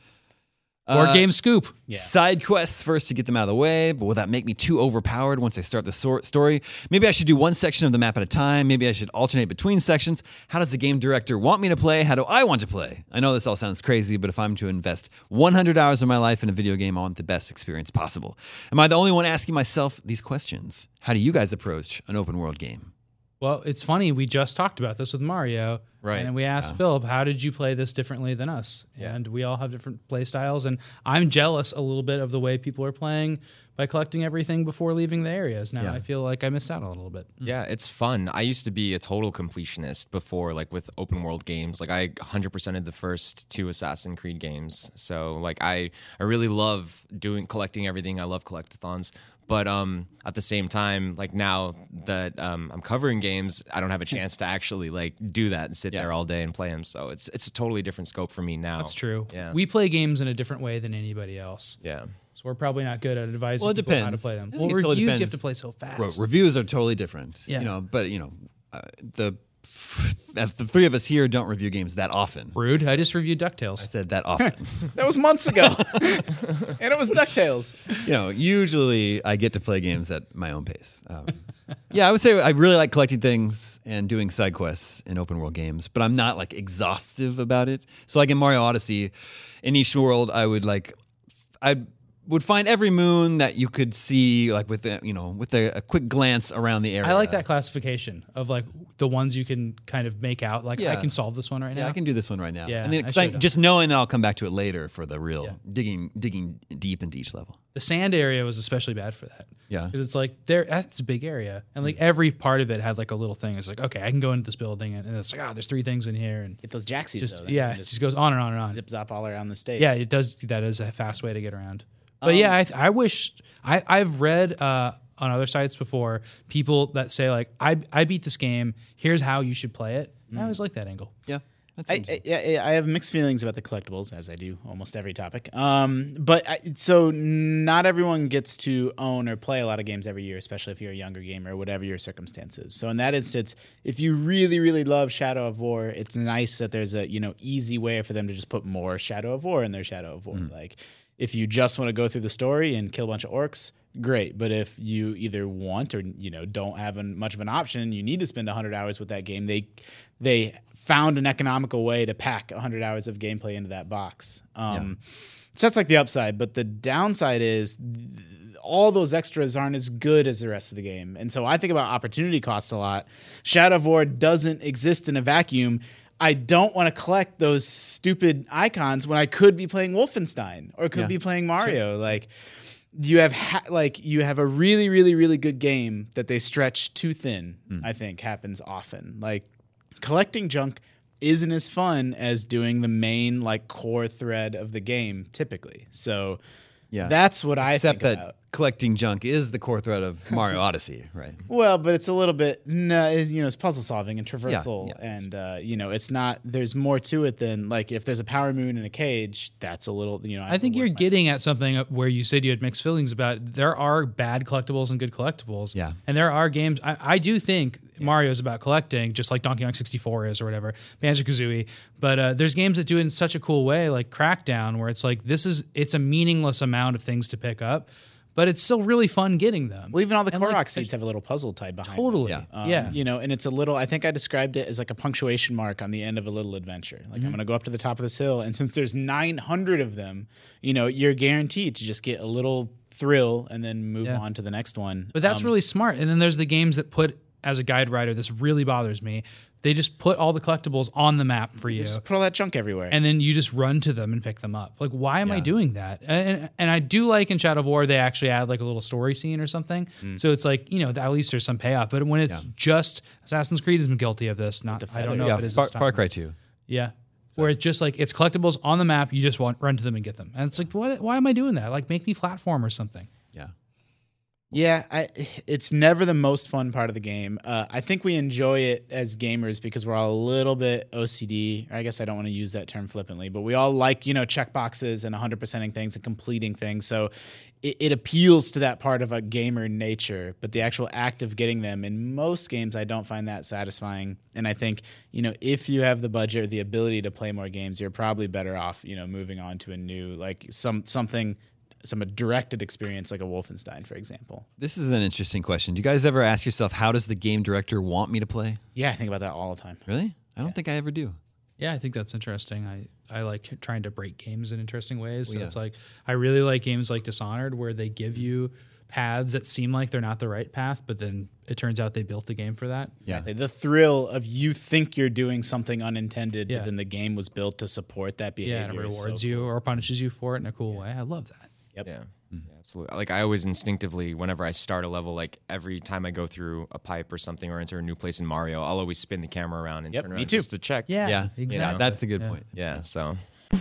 Board Game Scoop. Yeah. Side quests first to get them out of the way, but will that make me too overpowered once I start the story? Maybe I should do one section of the map at a time. Maybe I should alternate between sections. How does the game director want me to play? How do I want to play? I know this all sounds crazy, but if I'm to invest 100 hours of my life in a video game, I want the best experience possible. Am I the only one asking myself these questions? How do you guys approach an open world game? Well, it's funny. We just talked about this with Mario. Right. And we asked Philip, how did you play this differently than us? Yeah. And we all have different play styles. And I'm jealous a little bit of the way people are playing by collecting everything before leaving the areas. Now I feel like I missed out a little bit. Yeah, it's fun. I used to be a total completionist before, like with open world games. Like I 100%ed the first 2 Assassin's Creed games. So like I really love collecting everything. I love collectathons. But at the same time, like now that I'm covering games, I don't have a chance to actually like do that and sit there all day and play them. So it's a totally different scope for me now. That's true. Yeah. We play games in a different way than anybody else. Yeah. So we're probably not good at advising Well, it people how to depends. play them. I Well, think it totally reviews you depends. have to play so fast. Reviews are totally different. Yeah. But the three of us here don't review games that often. Rude. I just reviewed I DuckTales. said that often. That was months ago. And it was DuckTales. Usually I get to play games at my own pace. I would say I really like collecting things and doing side quests in open world games, but I'm not like exhaustive about it. So like in Mario Odyssey, in each world I would find every moon that you could see, like with a quick glance around the area. I like that classification of like the ones you can kind of make out. Like I can solve this one right now. Yeah, I can do this one right now. Yeah, and then, I 'cause should've done just knowing that I'll come back to it later for the real Yeah. digging deep into each level. The sand area was especially bad for that. Yeah. Because it's like that's a big area. And like every part of it had like a little thing. It's like, okay, I can go into this building and it's like, there's 3 things in here. And Get those Jaxies, just, though. That yeah, can it just goes on and on and on. zip zop all around the state. Yeah, it does. That is a fast way to get around. But yeah, I wish I've read on other sites before people that say like I beat this game. Here's how you should play it. I always like that angle. Yeah. That's I have mixed feelings about the collectibles, as I do almost every topic. So not everyone gets to own or play a lot of games every year, especially if you're a younger gamer or whatever your circumstances. So in that instance, if you really, really love Shadow of War, it's nice that there's a easy way for them to just put more Shadow of War in their Shadow of War. Like if you just want to go through the story and kill a bunch of orcs, great. But if you either want or don't have much of an option, you need to spend 100 hours with that game. They found an economical way to pack 100 hours of gameplay into that box. So that's like the upside, but the downside is all those extras aren't as good as the rest of the game. And so I think about opportunity costs a lot. Shadow of War doesn't exist in a vacuum. I don't want to collect those stupid icons when I could be playing Wolfenstein or could be playing Mario. Sure. Like you have you have a really, really, really good game that they stretch too thin. I think happens often. Like collecting junk isn't as fun as doing the main like core thread of the game typically. So that's what I think about. Except that collecting junk is the core thread of Mario Odyssey, right? Well, but it's a little bit, it's puzzle solving and traversal, and it's not. There's more to it than like if there's a power moon in a cage. That's a little, I think you're getting at something where you said you had mixed feelings about. There are bad collectibles and good collectibles. Yeah, and there are games. I do think Mario is about collecting, just like Donkey Kong 64 is or whatever, Banjo-Kazooie. But there's games that do it in such a cool way, like Crackdown, where it's like it's a meaningless amount of things to pick up. But it's still really fun getting them. Well, even all the Korok seats have a little puzzle tied behind them. Yeah. And it's a little, I think I described it as like a punctuation mark on the end of a little adventure. Like I'm going to go up to the top of this hill, and since there's 900 of them, you're guaranteed to just get a little thrill and then move on to the next one. But that's really smart. And then there's the games that put, as a guide writer, this really bothers me. They just put all the collectibles on the map for you. Just put all that junk everywhere. And then you just run to them and pick them up. Like, why am I doing that? And I do like in Shadow of War, they actually add like a little story scene or something. So it's like, at least there's some payoff. But when it's just, Assassin's Creed has been guilty of this. I don't know if it is this time. Far Cry 2. Yeah. Where it's just like, it's collectibles on the map. You just run to them and get them. And it's like, why am I doing that? Like, make me platform or something. Yeah. Yeah, it's never the most fun part of the game. I think we enjoy it as gamers because we're all a little bit OCD. I guess I don't want to use that term flippantly, but we all like, check boxes and 100%ing things and completing things. So it appeals to that part of a gamer nature, but the actual act of getting them in most games, I don't find that satisfying. And I think, if you have the budget or the ability to play more games, you're probably better off, moving on to a new, like some directed experience like a Wolfenstein, for example. This is an interesting question. Do you guys ever ask yourself, how does the game director want me to play? Yeah, I think about that all the time. Really? I don't think I ever do. Yeah, I think that's interesting. I like trying to break games in interesting ways. So it's like, I really like games like Dishonored where they give you paths that seem like they're not the right path, but then it turns out they built the game for that. Yeah. The thrill of you think you're doing something unintended, but then the game was built to support that behavior. Yeah, and it rewards you or punishes you for it in a cool way. I love that. Yep. Yeah. Absolutely. Like I always instinctively, whenever I start a level, like every time I go through a pipe or something or enter a new place in Mario, I'll always spin the camera around and turn around just to check. Yeah, exactly. That's a good point. Yeah, so.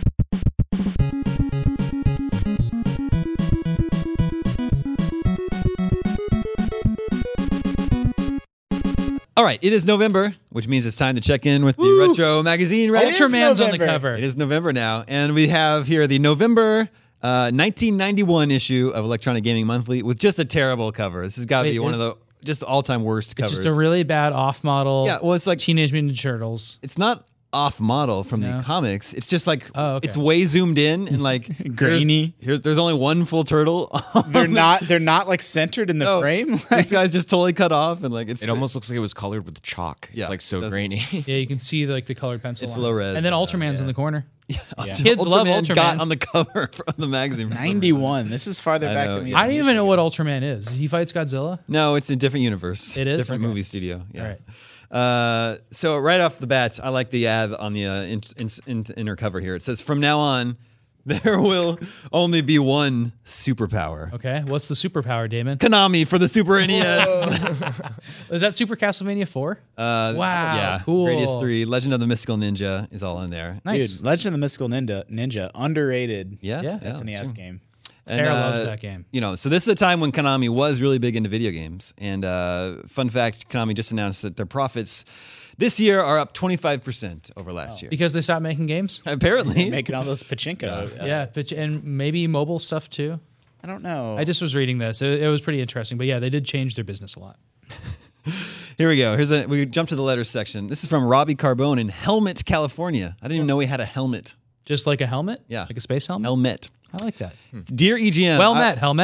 All right, it is November, which means it's time to check in with the Retro Magazine, right? Ultraman's on the cover. It is November now, and we have here the November 1991 issue of Electronic Gaming Monthly with just a terrible cover. This has got to be one of the just all-time worst covers. It's just a really bad off-model. Yeah, well, it's like Teenage Mutant Ninja Turtles. It's not off-model from the comics. It's just like it's way zoomed in and like grainy. There's only one full turtle. They're not like centered in the frame. This guy's just totally cut off and like it almost looks like it was colored with chalk. It's like so grainy. Yeah, you can see like the colored pencil. It's low res. And then Ultraman's in the corner. Yeah. Kids love Ultraman. Got on the cover of the magazine. 91. This is farther back than me. I don't even know what Ultraman is. He fights Godzilla? No, it's a different universe. It is? Different movie studio. Yeah. All right. So right off the bat, I like the ad on the inner cover here. It says, "From now on, there will only be one superpower." Okay, what's the superpower, Damon? Konami for the Super NES. Is that Super Castlevania 4? Wow, yeah, cool. Gradius 3, Legend of the Mystical Ninja is all in there. Nice. Dude, Legend of the Mystical Ninja underrated. Yes, SNES game. And, Tara loves that game. So this is a time when Konami was really big into video games. And fun fact, Konami just announced that their profits this year are up 25% over last year. Because they stopped making games? Apparently. Making all those pachinko. Yeah, and maybe mobile stuff too. I don't know. I just was reading this. It was pretty interesting. But yeah, they did change their business a lot. Here we go. We jump to the letters section. This is from Robbie Carbone in Helmet, California. I didn't even know he had a helmet. Just like a helmet? Yeah. Like a space helmet? Helmet. I like that. Dear EGM. Well met, helmet.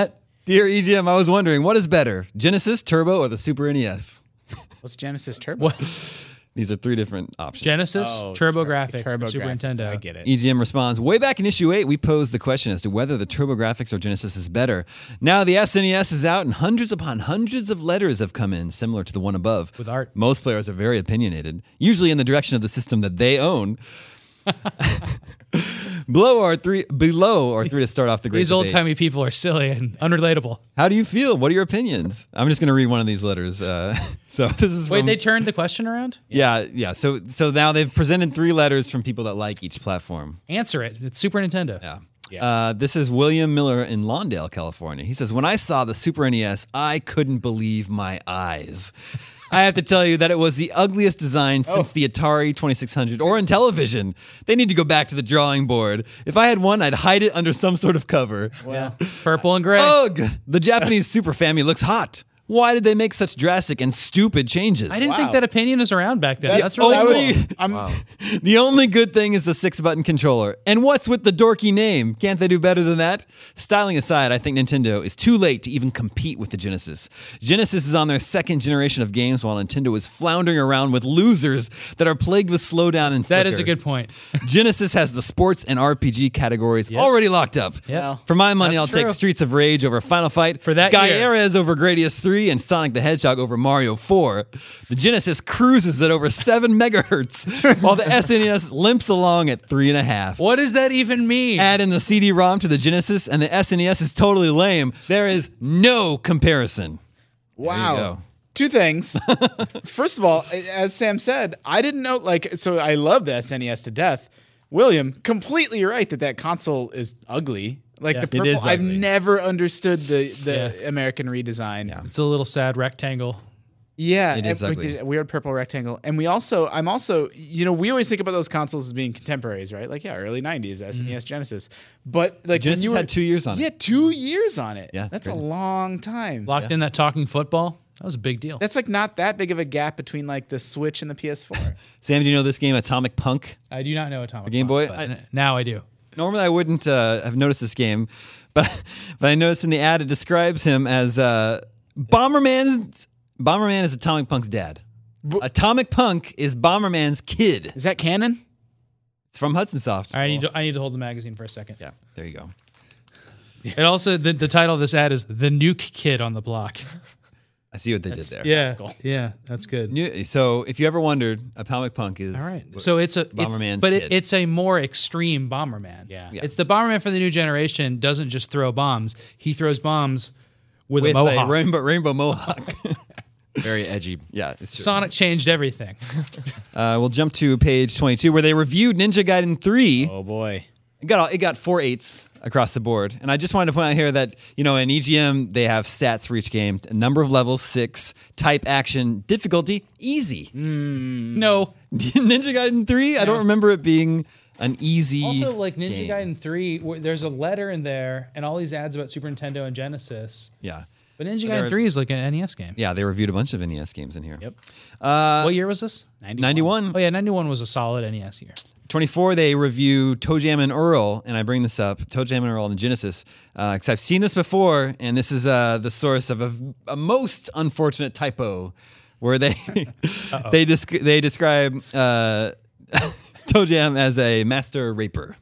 Dear EGM, I was wondering, what is better, Genesis, Turbo, or the Super NES? What's Genesis Turbo? These are 3 different options. Genesis, TurboGrafx, Turbo Super graphics, Nintendo. I get it. EGM responds, way back in issue 8, we posed the question as to whether the TurboGrafx or Genesis is better. Now the SNES is out and hundreds upon hundreds of letters have come in, similar to the one above. With art. Most players are very opinionated, usually in the direction of the system that they own. Below are three to start off the great These debate. old-timey people are silly and unrelatable. How do you feel? What are your opinions? I'm just going to read one of these letters. So this is Wait, from, they turned the question around? yeah. So now they've presented 3 letters from people that like each platform. Answer it. It's Super Nintendo. Yeah. This is William Miller in Lawndale, California. He says, when I saw the Super NES, I couldn't believe my eyes. I have to tell you that it was the ugliest design since the Atari 2600 or in television. They need to go back to the drawing board. If I had one, I'd hide it under some sort of cover. Well, Purple and gray. Ugh! The Japanese Super Family looks hot. Why did they make such drastic and stupid changes? I didn't think that opinion was around back then. That's Oh, really that cool. was- The only good thing is the 6-button controller. And what's with the dorky name? Can't they do better than that? Styling aside, I think Nintendo is too late to even compete with the Genesis. Genesis is on their 2nd generation of games, while Nintendo is floundering around with losers that are plagued with slowdown and That is a flicker. good point. Genesis has the sports and RPG categories already locked up. Yeah. For my money, That's I'll take true. Streets of Rage over Final Fight, For that year. Gyarados over Gradius 3, and Sonic the Hedgehog over Mario 4. The Genesis cruises at over 7 megahertz, while the SNES limps along at 3.5. What does that even mean? Add in the CD-ROM to the Genesis, and the SNES is totally lame. There is no comparison. wow. go. 2 things. First of all, as Sam said, I didn't know, so I love the SNES to death. William, completely right that console is ugly. Like the purple, is I've ugly. never understood the American redesign. Yeah, It's a little sad rectangle. It is and ugly. a weird purple rectangle. And I'm also, we always think about those consoles as being contemporaries, right? Like, early 90s, SNES, Genesis. But like Genesis when you were, had 2 years on it. Yeah, 2 years on it. Yeah, That's crazy. a long time. Locked in that talking football. That was a big deal. That's like not that big of a gap between like the Switch and the PS4. Sam, do you know this game, Atomic Punk? I do not know Atomic Game Punk, Boy? but now I do. Normally, I wouldn't have noticed this game, but I noticed in the ad it describes him as Bomberman is Atomic Punk's dad. Atomic Punk is Bomberman's kid. Is that canon? It's from Hudson Soft. All right, I need to hold the magazine for a second. Yeah, there you go. It also the title of this ad is "The Nuke Kid on the Block." I see what they did there. Yeah, that's good. So if you ever wondered, Atomic Punk is All right, so it's Bomberman's but kid. it's a more extreme Bomberman. Yeah. It's the Bomberman for the new generation. Doesn't just throw bombs; he throws bombs with a with mohawk. a rainbow mohawk. Very edgy. Yeah, it's true. Sonic changed everything. We'll jump to page 22 where they reviewed Ninja Gaiden 3. Oh boy. It got 4 8s across the board. And I just wanted to point out here that, in EGM, they have stats for each game. A number of levels, 6. Type, action, difficulty, easy. No. Ninja Gaiden 3, I don't remember it being an easy Also, like Ninja game. Gaiden 3, there's a letter in there and all these ads about Super Nintendo and Genesis. Yeah. But Ninja There Gaiden are- 3 is like an NES game. Yeah, they reviewed a bunch of NES games in here. Yep. What year was this? 91. Oh, yeah, 91 was a solid NES year. 24, they review Toe Jam and Earl, and I bring this up, Toe Jam and Earl and Genesis, because I've seen this before, and this is the source of a most unfortunate typo, where they they describe Toe Jam as a master raper.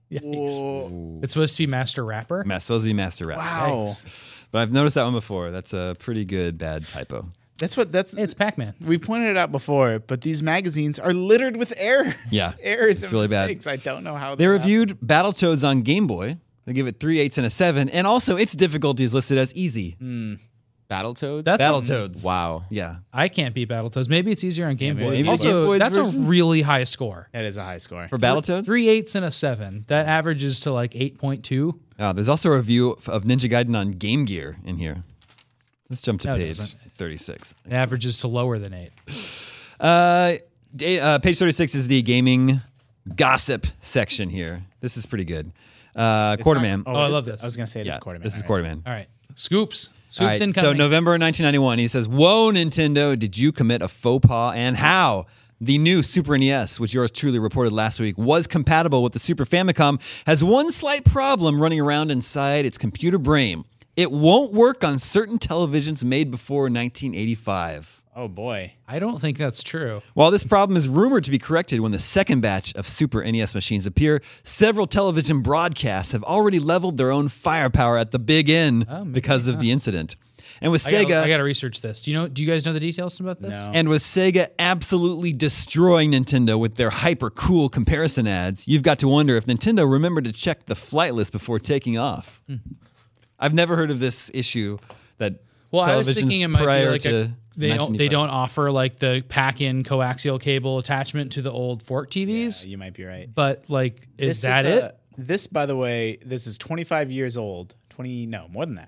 It's supposed to be Master Rapper. Supposed to be master rapper. Wow. But I've noticed that one before. That's a pretty good bad typo. That's It's Pac-Man. we've pointed it out before, but these magazines are littered with errors. Yeah, errors it's and really bad. mistakes. I don't know how They that reviewed Battletoads on Game Boy. They give it 3 8s and a 7, and also its difficulty is listed as easy. Battletoads? That's Battletoads. Wow. Yeah. I can't beat Battletoads. Maybe it's easier on Game Boy. maybe the Also, Game Boy's that's version? a really high score. That is a high score. For Battletoads? 3 8s and a 7. That averages to like 8.2. There's also a review of Ninja Gaiden on Game Gear in here. Let's jump to No, it page doesn't. 36. It averages to lower than 8. Page 36 is the gaming gossip section here. This is pretty good. Quarterman. I love this. I was going to say Yeah, this Quarterman. this is All right. Quarterman. All right. Scoops. All Scoops right, incoming. so November 1991, he says, "Whoa, Nintendo, did you commit a faux pas and how? The new Super NES, which yours truly reported last week, was compatible with the Super Famicom, has one slight problem running around inside its computer brain. It won't work on certain televisions made before 1985. Oh boy. I don't think that's true. While this problem is rumored to be corrected when the second batch of Super NES machines appear, several television broadcasts have already leveled their own firepower at the big N because of the incident. And with Sega, I got to research this. Do you guys know the details about this? No. and with Sega absolutely destroying Nintendo with their hyper cool comparison ads, you've got to wonder if Nintendo remembered to check the flight list before taking off. I've never heard of this issue that Well, I was televisions thinking it might be prior like to they 1985. don't offer like the pack-in coaxial cable attachment to the old Fork TVs. Yeah, you might be right. But like, is that is, it? This, by the way, this is 25 years old. More than that.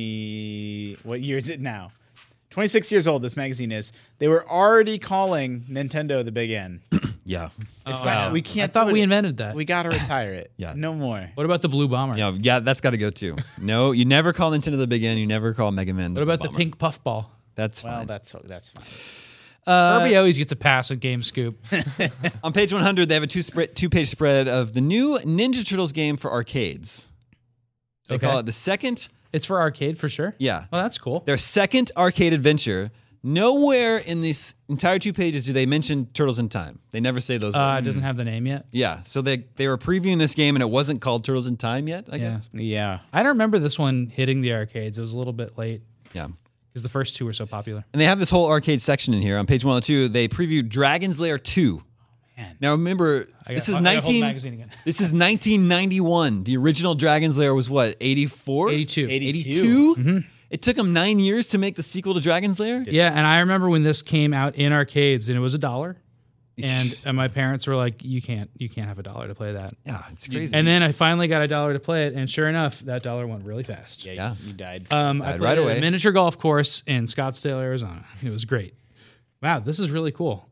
20. What year is it now? 26 years old. This magazine is. They were already calling Nintendo the Big N. Yeah. It's not. We can't. I thought do we it. invented that. We got to retire it. Yeah. No more. What about the Blue Bomber? Yeah, that's got to go too. No, you never call Nintendo the Big N. You never call Mega Man the What about the Bomber. pink puffball? That's Well, fine. that's fine. Kirby always gets a pass at Game Scoop. On page 100, they have a two-page spread of the new Ninja Turtles game for arcades. They Okay. call it the second. It's for arcade for sure. Yeah. Well, that's cool. Their second arcade adventure. Nowhere in these entire 2 pages do they mention Turtles in Time. They never say those words. It doesn't have the name yet. Yeah, so they were previewing this game and it wasn't called Turtles in Time yet, I Yeah. guess. Yeah. I don't remember this one hitting the arcades. It was a little bit late Yeah. because the first two were so popular. And they have this whole arcade section in here. On page 102, they previewed Dragon's Lair 2. Now remember, this is I gotta hold the 19 magazine again. This is 1991. The original Dragon's Lair was what, 84? 82. 82? It took them 9 years to make the sequel to Dragon's Lair? Yeah, and I remember when this came out in arcades, and it was $1. And my parents were like, "You can't have $1 to play that." Yeah, it's crazy. And then I finally got $1 to play it, and sure enough, that $1 went really fast. Yeah. You died. I Died played right at away. a miniature golf course in Scottsdale, Arizona. It was great. Wow, this is really cool.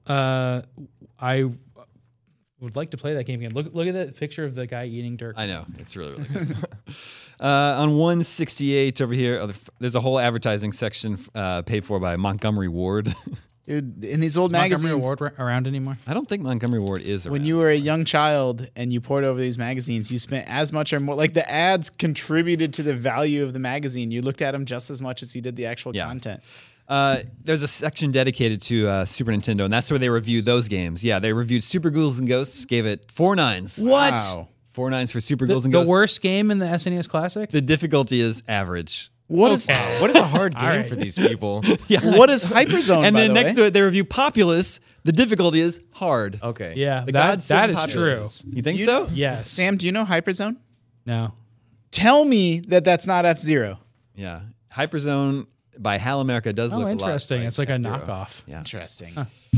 I would like to play that game again. Look at that picture of the guy eating dirt. I know. It's really, really good. On 168 over here, there's a whole advertising section paid for by Montgomery Ward. Dude, in these old Is Montgomery magazines, Ward around anymore? I don't think Montgomery Ward is around. when you were a young child and you poured over these magazines, you spent as much or more. Like the ads contributed to the value of the magazine. You looked at them just as much as you did the actual Yeah. content. There's a section dedicated to Super Nintendo, and that's where they review those games. Yeah, they reviewed Super Ghouls and Ghosts, gave it 4 9s. What? Wow. 4 9s for Super Ghouls and The Ghosts. worst game in the SNES Classic? The difficulty is average. What is What is a hard game right. for these people? what is Hyperzone? And by then the next way? to it, they review Populous. The difficulty is hard. Okay. Yeah, The that godsend is Populous. true. You think Do you so? know- Yes. Sam, do you know Hyperzone? No. Tell me that that's not F-Zero. Yeah. Hyperzone by HAL America does Oh, look interesting. a lot It's like a F-Zero. knockoff. Yeah. Interesting.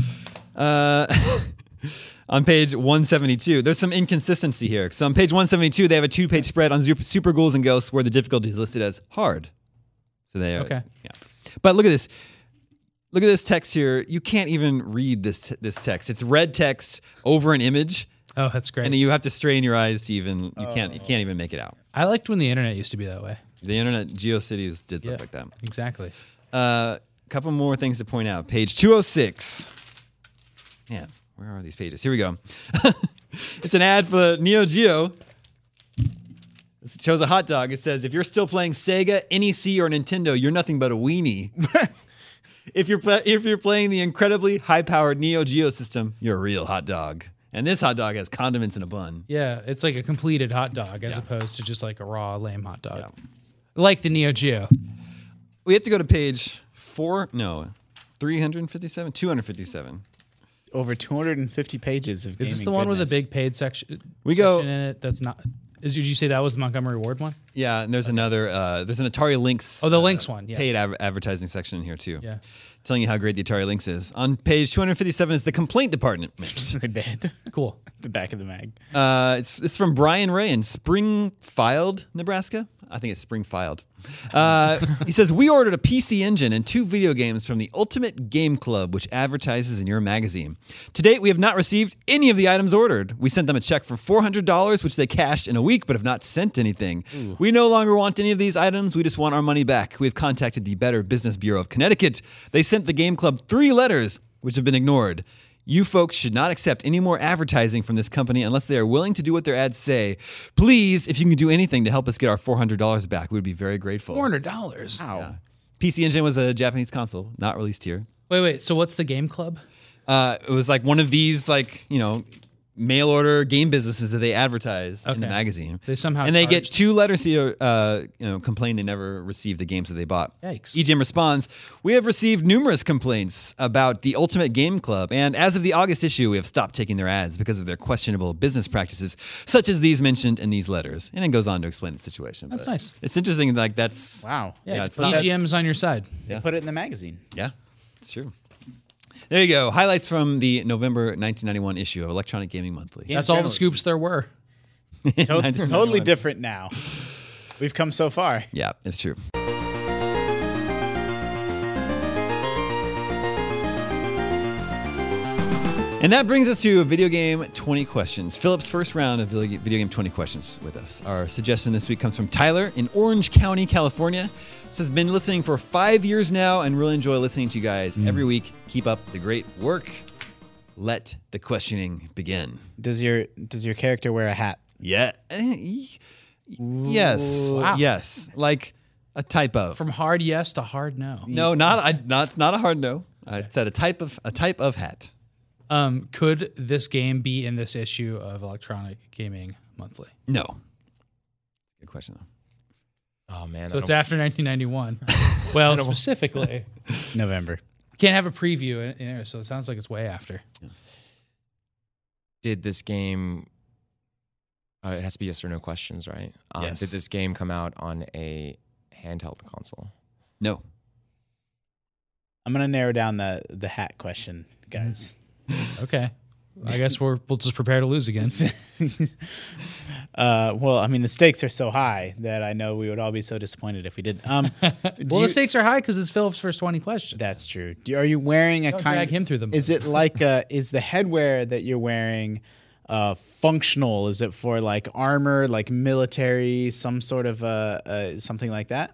On page 172, there's some inconsistency here. So on page 172, they have a 2-page spread on Super Ghouls and Ghosts where the difficulty is listed as hard. So they are, Okay. yeah. But look at this. Look at this text here. You can't even read this text. It's red text over an image, Oh, that's great. and you have to strain your eyes to even. You can't even make it out. I liked when the internet used to be that way. The internet GeoCities did look like that. Exactly. Couple more things to point out. Page 206. Man, where are these pages? Here we go. It's an ad for the Neo Geo. It shows a hot dog. It says, if you're still playing Sega, NEC, or Nintendo, you're nothing but a weenie. If you're playing the incredibly high-powered Neo Geo system, you're a real hot dog. And this hot dog has condiments in a bun. Yeah, it's like a completed hot dog as opposed to just like a raw, lame hot dog. Like the Neo Geo. We have to go to page 357, 257. Over 250 pages of Is this gaming the one with the goodness. big paid section? We go- section in it. That's not. Did you say that was the Montgomery Ward one? Yeah, and there's another, there's an Atari Lynx. Oh, the Lynx one. Yeah. Paid advertising section in here too. Yeah. Telling you how great the Atari Lynx is. On page 257 is the complaint department. Cool. The back of the mag. It's from Brian Ray in Springfield, Nebraska. I think it's Springfield. He says, we ordered a PC Engine and 2 video games from the Ultimate Game Club, which advertises in your magazine. To date, we have not received any of the items ordered. We sent them a check for $400, which they cashed in a week, but have not sent anything. We no longer want any of these items. We just want our money back. We have contacted the Better Business Bureau of Connecticut. They sent the Game Club 3 letters, which have been ignored. You folks should not accept any more advertising from this company unless they are willing to do what their ads say. Please, if you can do anything to help us get our $400 back, we would be very grateful. $400. Wow. PC Engine was a Japanese console, not released here. Wait. So what's the game club? It was like one of these, like, mail order game businesses that they advertise in the Okay. magazine. They somehow and they get charged. 2 letters here, complain they never received the games that they bought. Yikes. EGM responds, we have received numerous complaints about the Ultimate Game Club, and as of the August issue, we have stopped taking their ads because of their questionable business practices, such as these mentioned in these letters. And it goes on to explain the situation. That's but nice. It's interesting, like, that's... Wow. Yeah, it's not- EGM's on your side. Put it in the magazine. Yeah, it's true. There you go. Highlights from the November 1991 issue of Electronic Gaming Monthly. Yeah. That's all the journalism. scoops there were. Totally different now. We've come so far. Yeah, it's true. And that brings us to Video Game 20 Questions. Philip's first round of Video Game 20 Questions with us. Our suggestion this week comes from Tyler in Orange County, California. Says, been listening for 5 years now and really enjoy listening to you guys every week. Keep up the great work. Let the questioning begin. Does your character wear a hat? Yeah. Yes. Wow. Yes. Like a type of. From hard yes to hard no. No, not a hard no. I said a type of hat. Could this game be in this issue of Electronic Gaming Monthly? No. Good question though. Oh man. So it's after 1991. Well, specifically. November. Can't have a preview in there, so it sounds like it's way after. Did this game? It has to be yes or no questions, right? Yes. Did this game come out on a handheld console? No. I'm gonna narrow down the hat question, guys. Okay. I guess we'll just prepare to lose again. Well, I mean, the stakes are so high that I know we would all be so disappointed if we did. Well, the stakes are high because it's Philip's first 20 questions. That's true. Are you wearing a Don't kind? drag him through them. Is it like is the headwear that you're wearing functional? Is it for like armor, like military, some sort of something like that?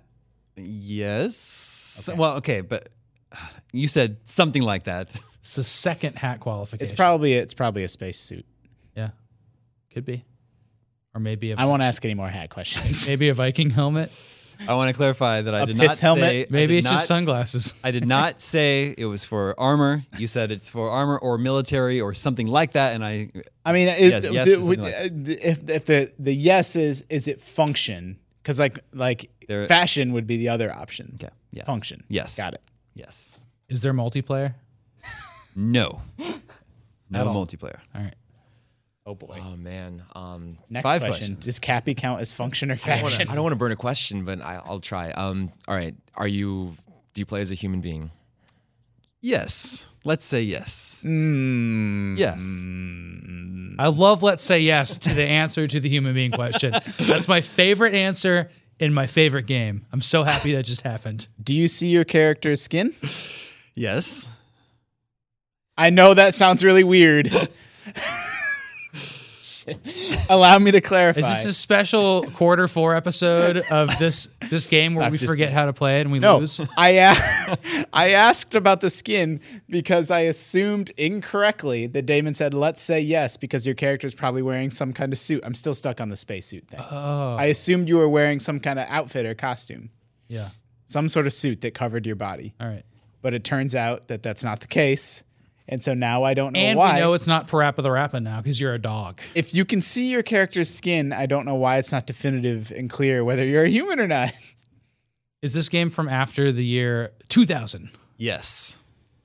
Yes. Okay. Well, okay, but you said something like that. It's the second hat qualification. It's probably a space suit. Yeah. Could be. Or maybe I won't ask any more hat questions. maybe a Viking helmet. I want to clarify that I A did pith not helmet? say. I Maybe did it's just not- sunglasses. I did not say it was for armor. You said it's for armor or military or something like that, and I. I mean, Yes, yes to something like if the yes is it function? Because like There- fashion would be the other option. Okay. Yes. Function. Yes. Got it. Yes. Is there multiplayer? No. No At all. multiplayer. All right. Oh boy. Oh man. Next 5 question. questions. Does Cappy count as function or I don't fashion? want to burn a question, but I'll try. All right. Do you play as a human being? Yes. Let's say yes. Mm. Yes. I love let's say yes to the answer to the human being question. That's my favorite answer in my favorite game. I'm so happy that just happened. Do you see your character's skin? Yes. I know that sounds really weird. Allow me to clarify. Is this a special Q4 episode of this game where I'm we just forget how to play it and we No, lose? I asked about the skin because I assumed incorrectly that Damon said, let's say yes, because your character is probably wearing some kind of suit. I'm still stuck on the spacesuit thing. Oh, I assumed you were wearing some kind of outfit or costume, yeah. some sort of suit that covered your body. All right. But it turns out that that's not the case. And so now I don't know And why. we know it's not Parappa the Rappa now because you're a dog. If you can see your character's skin, I don't know why it's not definitive and clear whether you're a human or not. Is this game from after the year 2000? Yes.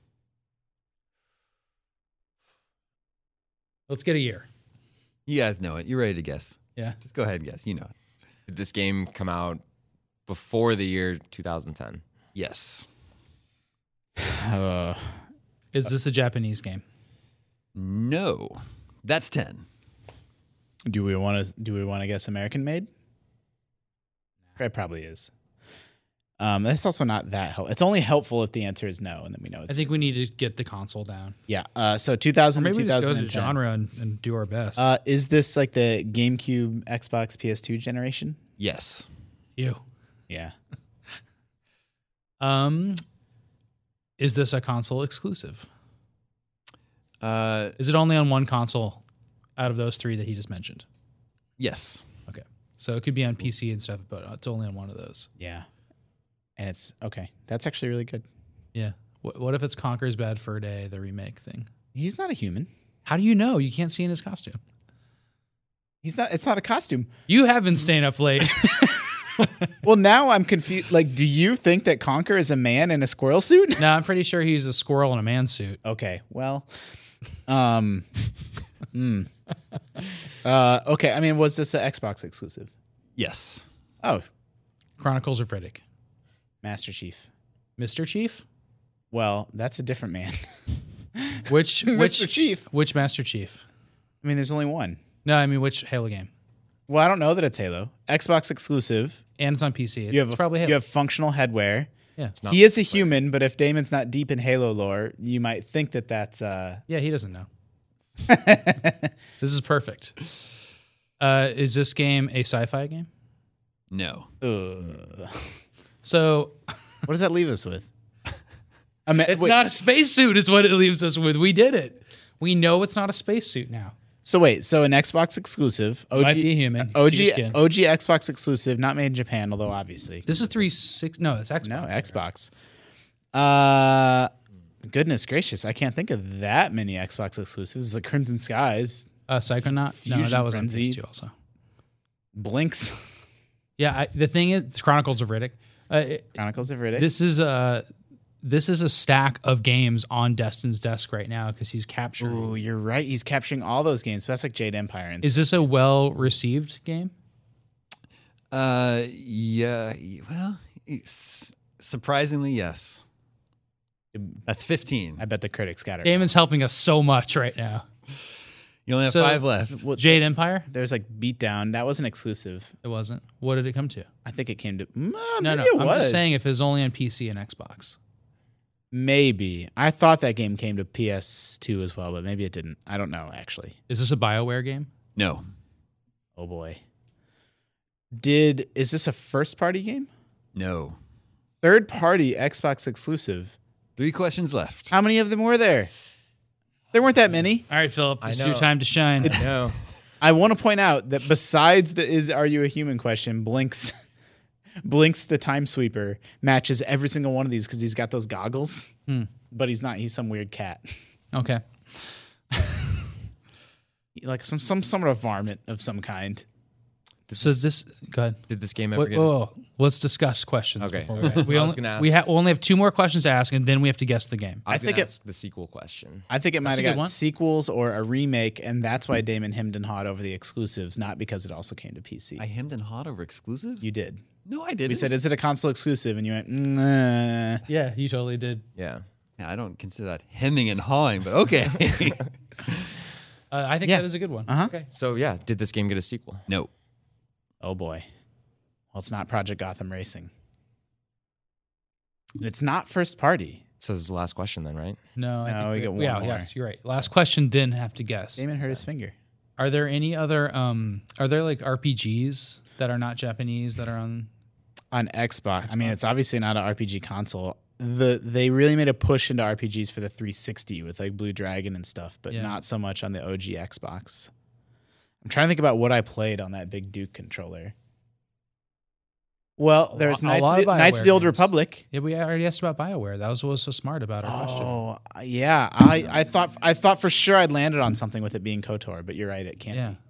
Let's get a year. You guys know it. You're ready to guess. Yeah. Just go ahead and guess. You know it. Did this game come out before the year 2010? Yes. Is this a Japanese game? No. That's 10. Do we want to guess American made? It probably is. That's also not that helpful. It's only helpful if the answer is no, and then we know it's I think we need to get the console down. yeah. So 2000 Or maybe to we just go to the 2010. genre and do our best. Is this like the GameCube, Xbox, PS2 generation? Yes. You. Yeah. Is this a console exclusive? Is it only on one console out of those three that he just mentioned? Yes. Okay. So it could be on PC and stuff, but it's only on one of those. Yeah. And it's okay. That's actually really good. Yeah. What if it's Conker's Bad Fur Day, the remake thing? He's not a human. How do you know? You can't see in his costume. He's not. It's not a costume. You have been staying up late. Well, now I'm confused. Like, do you think that Conker is a man in a squirrel suit? No, I'm pretty sure he's a squirrel in a man suit. Okay. Well, okay. I mean, was this an Xbox exclusive? Yes. Oh, Chronicles of Riddick. Master Chief. Mr. Chief? Well, that's a different man. Which Mr. Chief. Which Master Chief? I mean, there's only one. No, I mean which Halo game? Well, I don't know that it's Halo. Xbox exclusive. And it's on PC. You have It's probably Halo. You have functional headwear. Yeah. not He is a human, but if Damon's not deep in Halo lore, you might think that that's. Yeah, he doesn't know. This is perfect. Is this game a sci-fi game? No. So What does that leave us with? I mean, it's not a spacesuit is what it leaves us with. We did it. We know it's not a spacesuit now. So wait, so an Xbox exclusive, OG, Might be human. OG, See your skin. OG Xbox exclusive, not made in Japan, although obviously This is 360. No, it's Xbox. no Xbox. Goodness gracious, I can't think of that many Xbox exclusives. It's like Crimson Skies, Psychonaut. No, Fusion that was Frenzy. on PS2 also. Blinks, Yeah, the thing is, it's Chronicles of Riddick. Chronicles of Riddick. This is a stack of games on Destin's desk right now because he's capturing. Ooh, you're right. He's capturing all those games. But that's like Jade Empire. And Is this a well-received game? Yeah. Well, surprisingly, yes. That's 15. I bet the critics got it. Damon's helping us so much right now. You only have So- 5 left. Well, Jade Empire? there's like Beatdown. That wasn't exclusive. It wasn't. What did it come to? I think it came to. No, maybe no. it I'm was. just saying if it's only on PC and Xbox. Maybe. I thought that game came to PS2 as well, but maybe it didn't. I don't know, actually. Is this a BioWare game? No. Oh, boy. Is this a first-party game? No. Third-party Xbox exclusive. 3 questions left. How many of them were there? There weren't that many. All right, Philip. It's know. your time to shine. No. I want to point out that besides the "Are you a human?" question, Blinks the Time Sweeper matches every single one of these because he's got those goggles. But he's not. He's some weird cat, Okay. like some sort of varmint of some kind. So this. Go ahead. Did this game ever get? Whoa. Let's discuss questions. Okay. Before we I was only, gonna ask- we only have 2 more questions to ask, and then we have to guess the game. I was I think gonna it- ask the sequel question. I think it might That's a have good got one. sequels or a remake, and that's why Damon hemmed and hawed over the exclusives, not because it also came to PC. I hemmed and hawed over exclusives? You did. No, I didn't. We said, "Is it a console exclusive?" And you went, "Nah." Yeah, you totally did. Yeah. Yeah, I don't consider that hemming and hawing, but okay. I think Yeah. that is a good one. Okay. So yeah, did this game get a sequel? No. Oh boy. Well, it's not Project Gotham Racing. And it's not first party. So this is the last question then, right? No, I No, think we got one yeah, more. yes, you're right. Last question, then have to guess. Damon hurt his finger. Are there any other are there like RPGs that are not Japanese that are on On Xbox. I mean, it's obviously not an RPG console. They really made a push into RPGs for the 360 with like Blue Dragon and stuff, but Yeah. not so much on the OG Xbox. I'm trying to think about what I played on that big Duke controller. Well, there's a Knights lot of of the BioWare Old games. Republic. Yeah, we already asked about BioWare. That was what was so smart about our question. Oh, yeah. I thought for sure I'd landed on something with it being KOTOR, but you're right, it can't Yeah. be.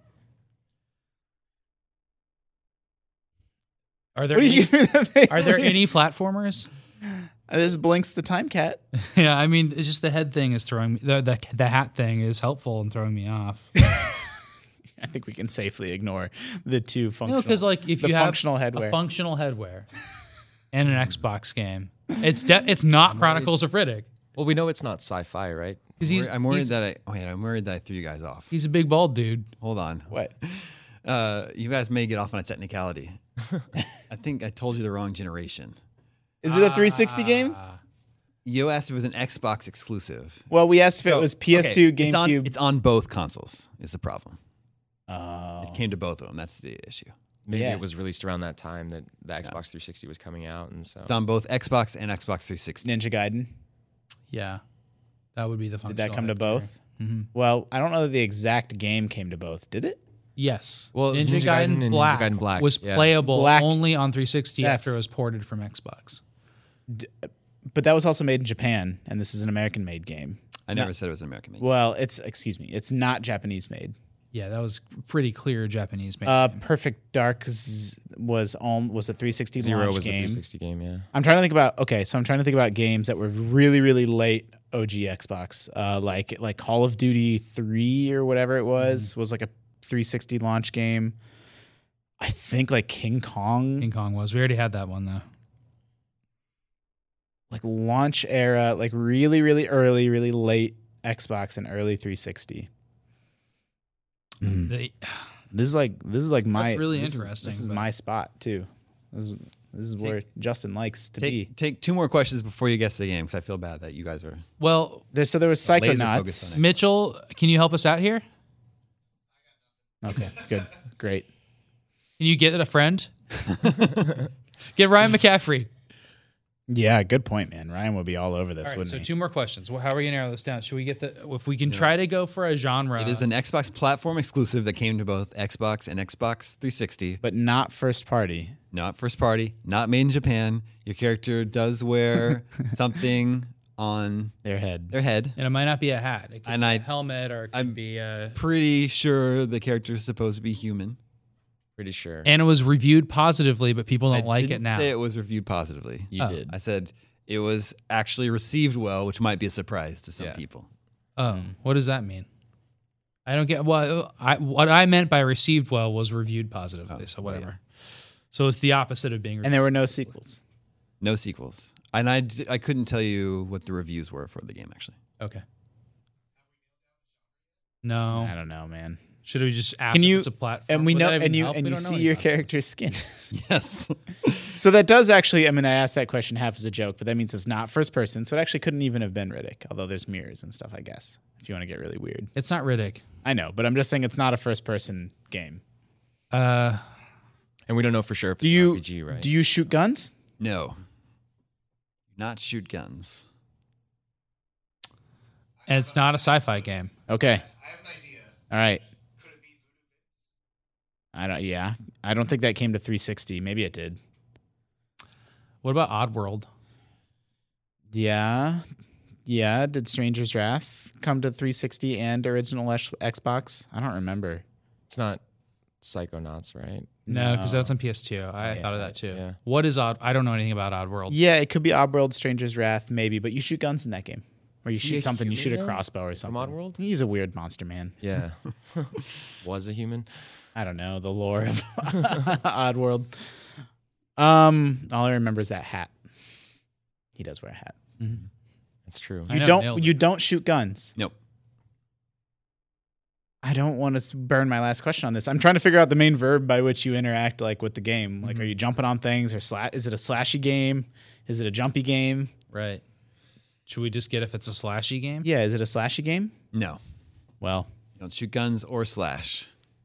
Are there What do you any, give me that thing? are there any platformers? This Blinks the Time Cat. Yeah, I mean, it's just the head thing is throwing me. The hat thing is helpful in throwing me off. I think we can safely ignore the two functional. No, because like if the you have functional headwear. a functional headwear and an Xbox game, it's not Chronicles of Riddick. Well, we know it's not sci-fi, right? Because I'm worried that I threw you guys off. he's a big bald dude. Hold on. What? You guys may get off on a technicality. I think I told you the wrong generation. Is it a 360 game? You asked if it was an Xbox exclusive. Well, we asked if it So, was PS2, okay, GameCube. It's on both consoles, is the problem. Oh. It came to both of them. That's the issue. Maybe Yeah. it was released around that time that the Xbox 360 was coming out, and so It's on both Xbox and Xbox 360. Ninja Gaiden. Yeah, that would be the Did functional. that come to headwear. both? Well, I don't know that the exact game came to both. Did it? Yes. Well, it was Ninja Ninja Gaiden Gaiden and Black, Ninja Gaiden Black, was yeah. playable Black- only on 360 That's- after it was ported from Xbox. But that was also made in Japan, and this is an American-made game. I never said it was an American made. Well, it's not Japanese-made. Yeah, that was pretty clear Japanese made. Perfect Dark was a 360 Zero launch was game. a 360 game, yeah. I'm trying to think about games that were really, really late OG Xbox, like Call of Duty 3 or whatever it was like a 360 launch game. I think like King Kong, King Kong was. We already had that one though. like launch era, like really, really early, really late Xbox and early 360. They- This is like my That's really this is- interesting, This is but- my spot too. This is where Justin likes to be. Take 2 more questions before you guess the game, because I feel bad that you guys are. well, There was Laser focused Psychonauts. on it. Mitchell, can you help us out here? Okay, good, great. Can you get a friend? Get Ryan McCaffrey. Yeah, good point, man. Ryan would be all over this, All right, wouldn't so he? 2 more questions. Well, how are we gonna narrow this down? Should we get if we can try to go for a genre? It is an Xbox platform exclusive that came to both Xbox and Xbox 360. But not first party. Not first party, not made in Japan. Your character does wear something on Their head. their head. and it might not be a hat. It could And be I- a helmet, or it could be a. Pretty sure the character is supposed to be human. Pretty sure. And it was reviewed positively, but people don't I like it didn't now. say it was reviewed positively. You did. I said it was actually received well, which might be a surprise to some Yeah. people. What does that mean? I don't get what I meant by received well was reviewed positively. So whatever. So it's the opposite of being. And there were no sequels. No sequels. And I couldn't tell you what the reviews were for the game, actually. Okay. No. I don't know, man. Should we just ask Can if you it's a platform? and we Would know that even and you help? and We you don't know see any your about that. character's skin. Yes. So that does actually, I mean, I asked that question half as a joke, but that means it's not first person. So it actually couldn't even have been Riddick, although there's mirrors and stuff, I guess, if you want to get really weird. It's not Riddick. I know, but I'm just saying it's not a first person game. And we don't know for sure if Do it's you an RPG, right? do you shoot guns? No. Not shoot guns. And it's not a sci-fi game. Okay. I have an idea. All right. Could it be Voodoo? Yeah. I don't think that came to 360. Maybe it did. What about Oddworld? Yeah. Yeah. Did Stranger's Wrath come to 360 and original Xbox? I don't remember. It's not Psychonauts, right? No, because that's on PS2. I thought of that right. too. Yeah. What is Odd? I don't know anything about Oddworld. Yeah, it could be Oddworld, Stranger's Wrath, maybe, but you shoot guns in that game. Or you Is he shoot a something, you shoot a human, though, crossbow or something. Oddworld? He's a weird monster, man. Yeah. Was a human. I don't know, the lore of Oddworld. All I remember is that hat. He does wear a hat. That's true. I know, nailed it. You don't shoot guns. Nope. I don't want to burn my last question on this. I'm trying to figure out the main verb by which you interact, like with the game. Like, are you jumping on things, or is it a slashy game? Is it a jumpy game? Right. Should we just get if it's a slashy game? Yeah, is it a slashy game? No. Well, You don't shoot guns or slash.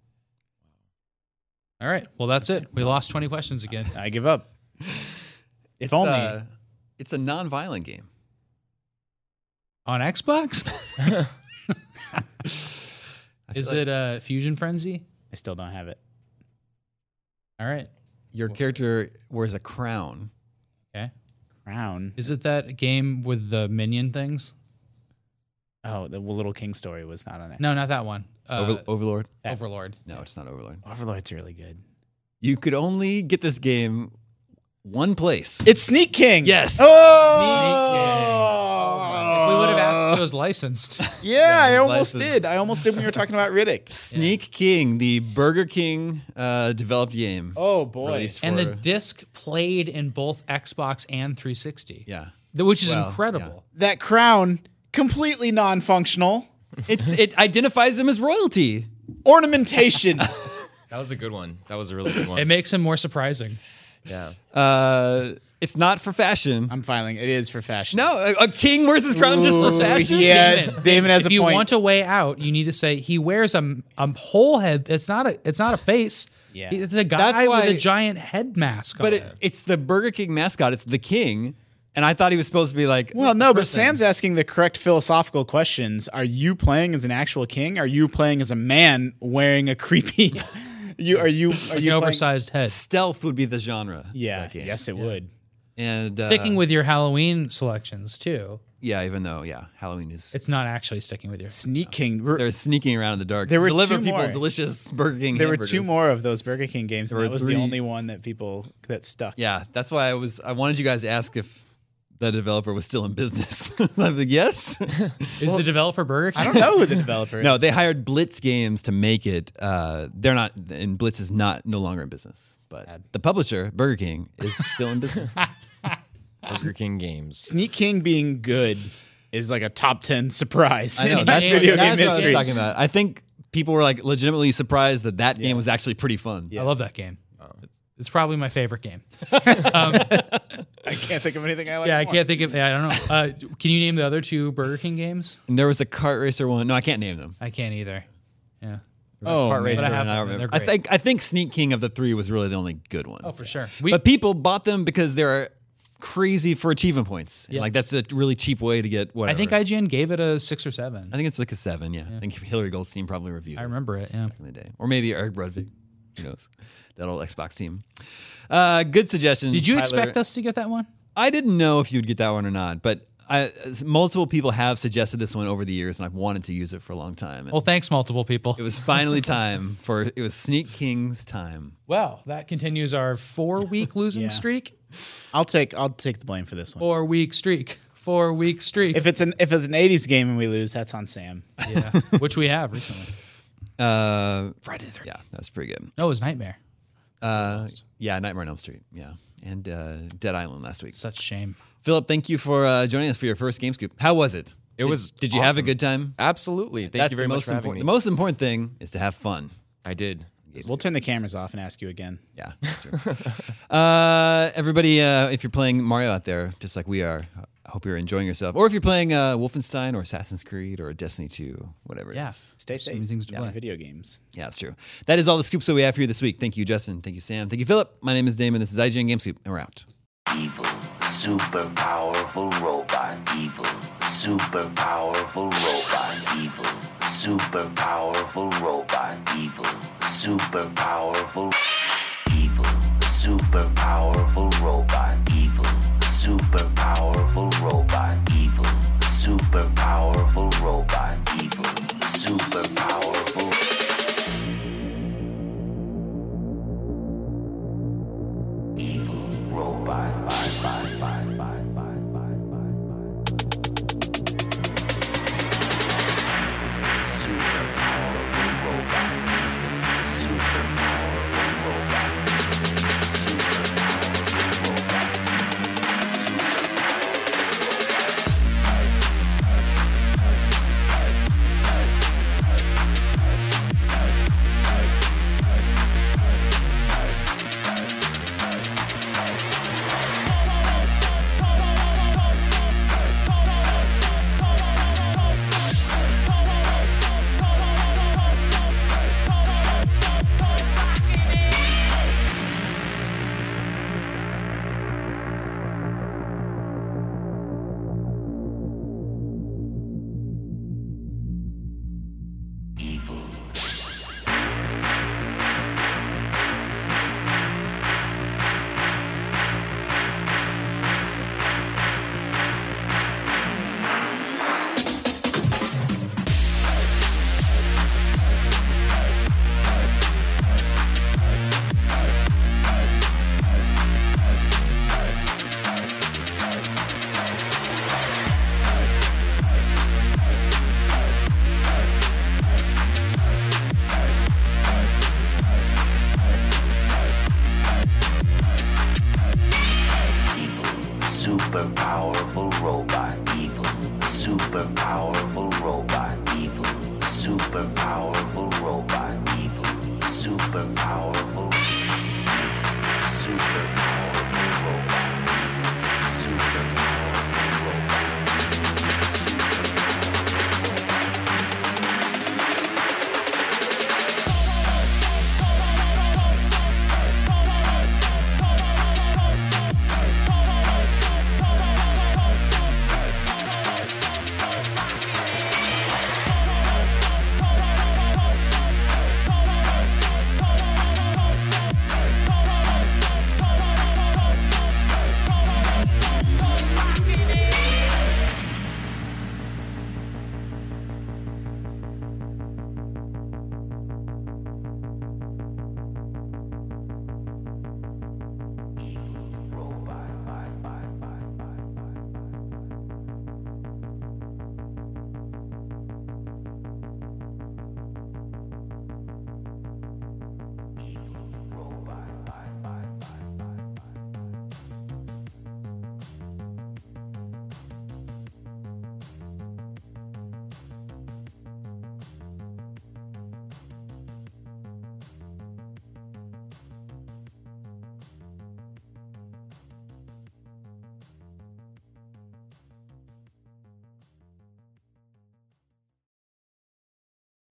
All right. Well, that's it. We lost 20 questions again. I give up. If only. It's a non-violent game. On Xbox? Is like- it Fusion Frenzy? I still don't have it. All right. Your character wears a crown. Okay. Crown. Is it that game with the minion things? Oh, the Little King story was not on it. No, not that one. Overlord? Overlord. No, it's not Overlord. Overlord's really good. You could only get this game one place. It's Sneak King. Yes. Oh, If we would have asked if it was licensed. yeah, I it's almost licensed. did. I almost did when you were talking about Riddick. Sneak King, the Burger King developed game. Oh boy. Released And the for- disc played in both Xbox and 360. Yeah. Which is Well, incredible. That crown, completely non-functional. It identifies them as royalty. Ornamentation. That was a good one. That was a really good one. It makes him more surprising. Yeah. It's not for fashion. I'm filing. It is for fashion. No, a king wears his crown just for Ooh, fashion? yeah, Damon has If a you point. want a way out, you need to say he wears a whole head. It's not a face. Yeah. It's a guy That's with why- a giant head mask. But on it. it's the Burger King mascot. It's the king. And I thought he was supposed to be like, Well, no, but person. Sam's asking the correct philosophical questions. Are you playing as an actual king? Are you playing as a man wearing a creepy? Are you An playing- oversized head. Stealth would be the genre. of Yeah, that game. yes, it would. And Sticking with your Halloween selections too. yeah, even though Halloween is It's not actually sticking with your Sneak King. they're sneaking around in the dark. There to were deliver two people more. delicious Burger King. There were hamburgers. 2 more of those Burger King games, and There that were was 3. the only one that stuck. Yeah, that's why I wanted you guys to ask if the developer was still in business. I'm like, yes. Is the developer Burger King? I don't know who the developer is. No, they hired Blitz Games to make it. They're not, and Blitz is no longer in business. But the publisher, Burger King, is still in business. Burger King Games. Sneak King being good is like a top 10 surprise I know in that's, video what, game that's what I history. was talking about. I think people were like legitimately surprised that game was actually pretty fun. I love that game. It's probably my favorite game. I can't think of anything I like. Yeah, I more. can't think of. I don't know. Can you name the other 2 Burger King games? And there was a kart racer one. No, I can't name them. I can't either. Yeah. Oh, Kart man. racer. But I have and I them, remember. they're great. I think Sneak King of the 3 was really the only good one. Oh, for sure. But people bought them because they're crazy for achievement points. Yeah. Like that's a really cheap way to get I whatever. think IGN gave it a 6 or 7. I think it's like a 7. Yeah, I think Hillary Goldstein probably reviewed I it remember it. Yeah. in the day, or maybe Eric Brudvig. Who knows? That old Xbox team. Good suggestion. Did you Tyler. expect us to get that one? I didn't know if you'd get that one or not, but multiple people have suggested this one over the years, and I've wanted to use it for a long time. And Well, thanks, multiple people. it was finally time for it was Sneak King's time. Well, that continues our 4-week losing Yeah. streak. I'll take the blame for this one. 4-week streak. 4-week streak. If it's an 80s game and we lose, that's on Sam. Yeah, which we have recently. Friday the 13th. Yeah, that was pretty good. No, it was Nightmare. Yeah, Nightmare on Elm Street. Yeah, and Dead Island last week. Such shame. Philip, thank you for joining us for your first Game Scoop. How was it? Did you have a awesome. good time? Absolutely. Thank you very much for having me. The most important thing is to have fun. I did. We'll turn the cameras off and ask you again. Yeah. Sure. Everybody, if you're playing Mario out there, just like we are, I hope you're enjoying yourself. Or if you're playing Wolfenstein or Assassin's Creed or Destiny 2, whatever it Yeah. is. Stay So safe. many things to play. Video games. Yeah, that's true. That is all the scoops that we have for you this week. Thank you, Justin. Thank you, Sam. Thank you, Philip. My name is Damon. This is IGN Game Scoop, and we're out. Evil, super powerful robot. Evil, super powerful robot. Evil, super powerful robot. Evil, super powerful. Evil, super powerful robot. Evil, super powerful robot. Evil, super powerful robot. Evil, super powerful. Evil robot. Super powerful robot. Super powerful robot. Super powerful evil. Super powerful robot. Evil, super powerful robot. Evil, super powerful robot. Evil, super powerful. Super powerful robot. Super powerful robot.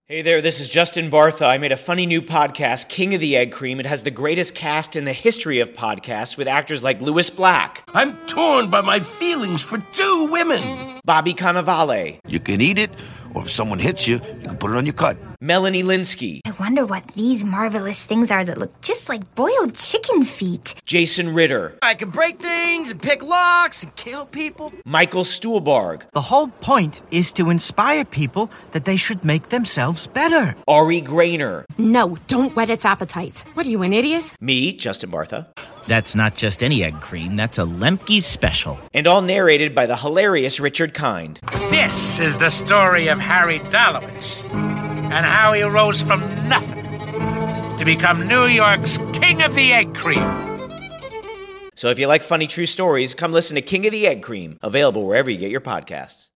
Hey there, this is Justin Bartha. I made a funny new podcast, King of the Egg Cream. It has the greatest cast in the history of podcasts with actors like Louis Black, I'm torn by my feelings for two women. Bobby Cannavale, You can eat it, or if someone hits you, you can put it on your cut. Melanie Linsky, I wonder what these marvelous things are that look just like boiled chicken feet. Jason Ritter, I can break things and pick locks and kill people. Michael Stuhlbarg, The whole point is to inspire people that they should make themselves better. Ari Grainer, No, don't whet its appetite. What are you, an idiot? me, Justin Bartha, That's not just any egg cream, that's a Lemke's special. and all narrated by the hilarious Richard Kind. This is the story of Harry Dalowitz and how he rose from nothing to become New York's King of the Egg Cream. So if you like funny true stories, come listen to King of the Egg Cream, available wherever you get your podcasts.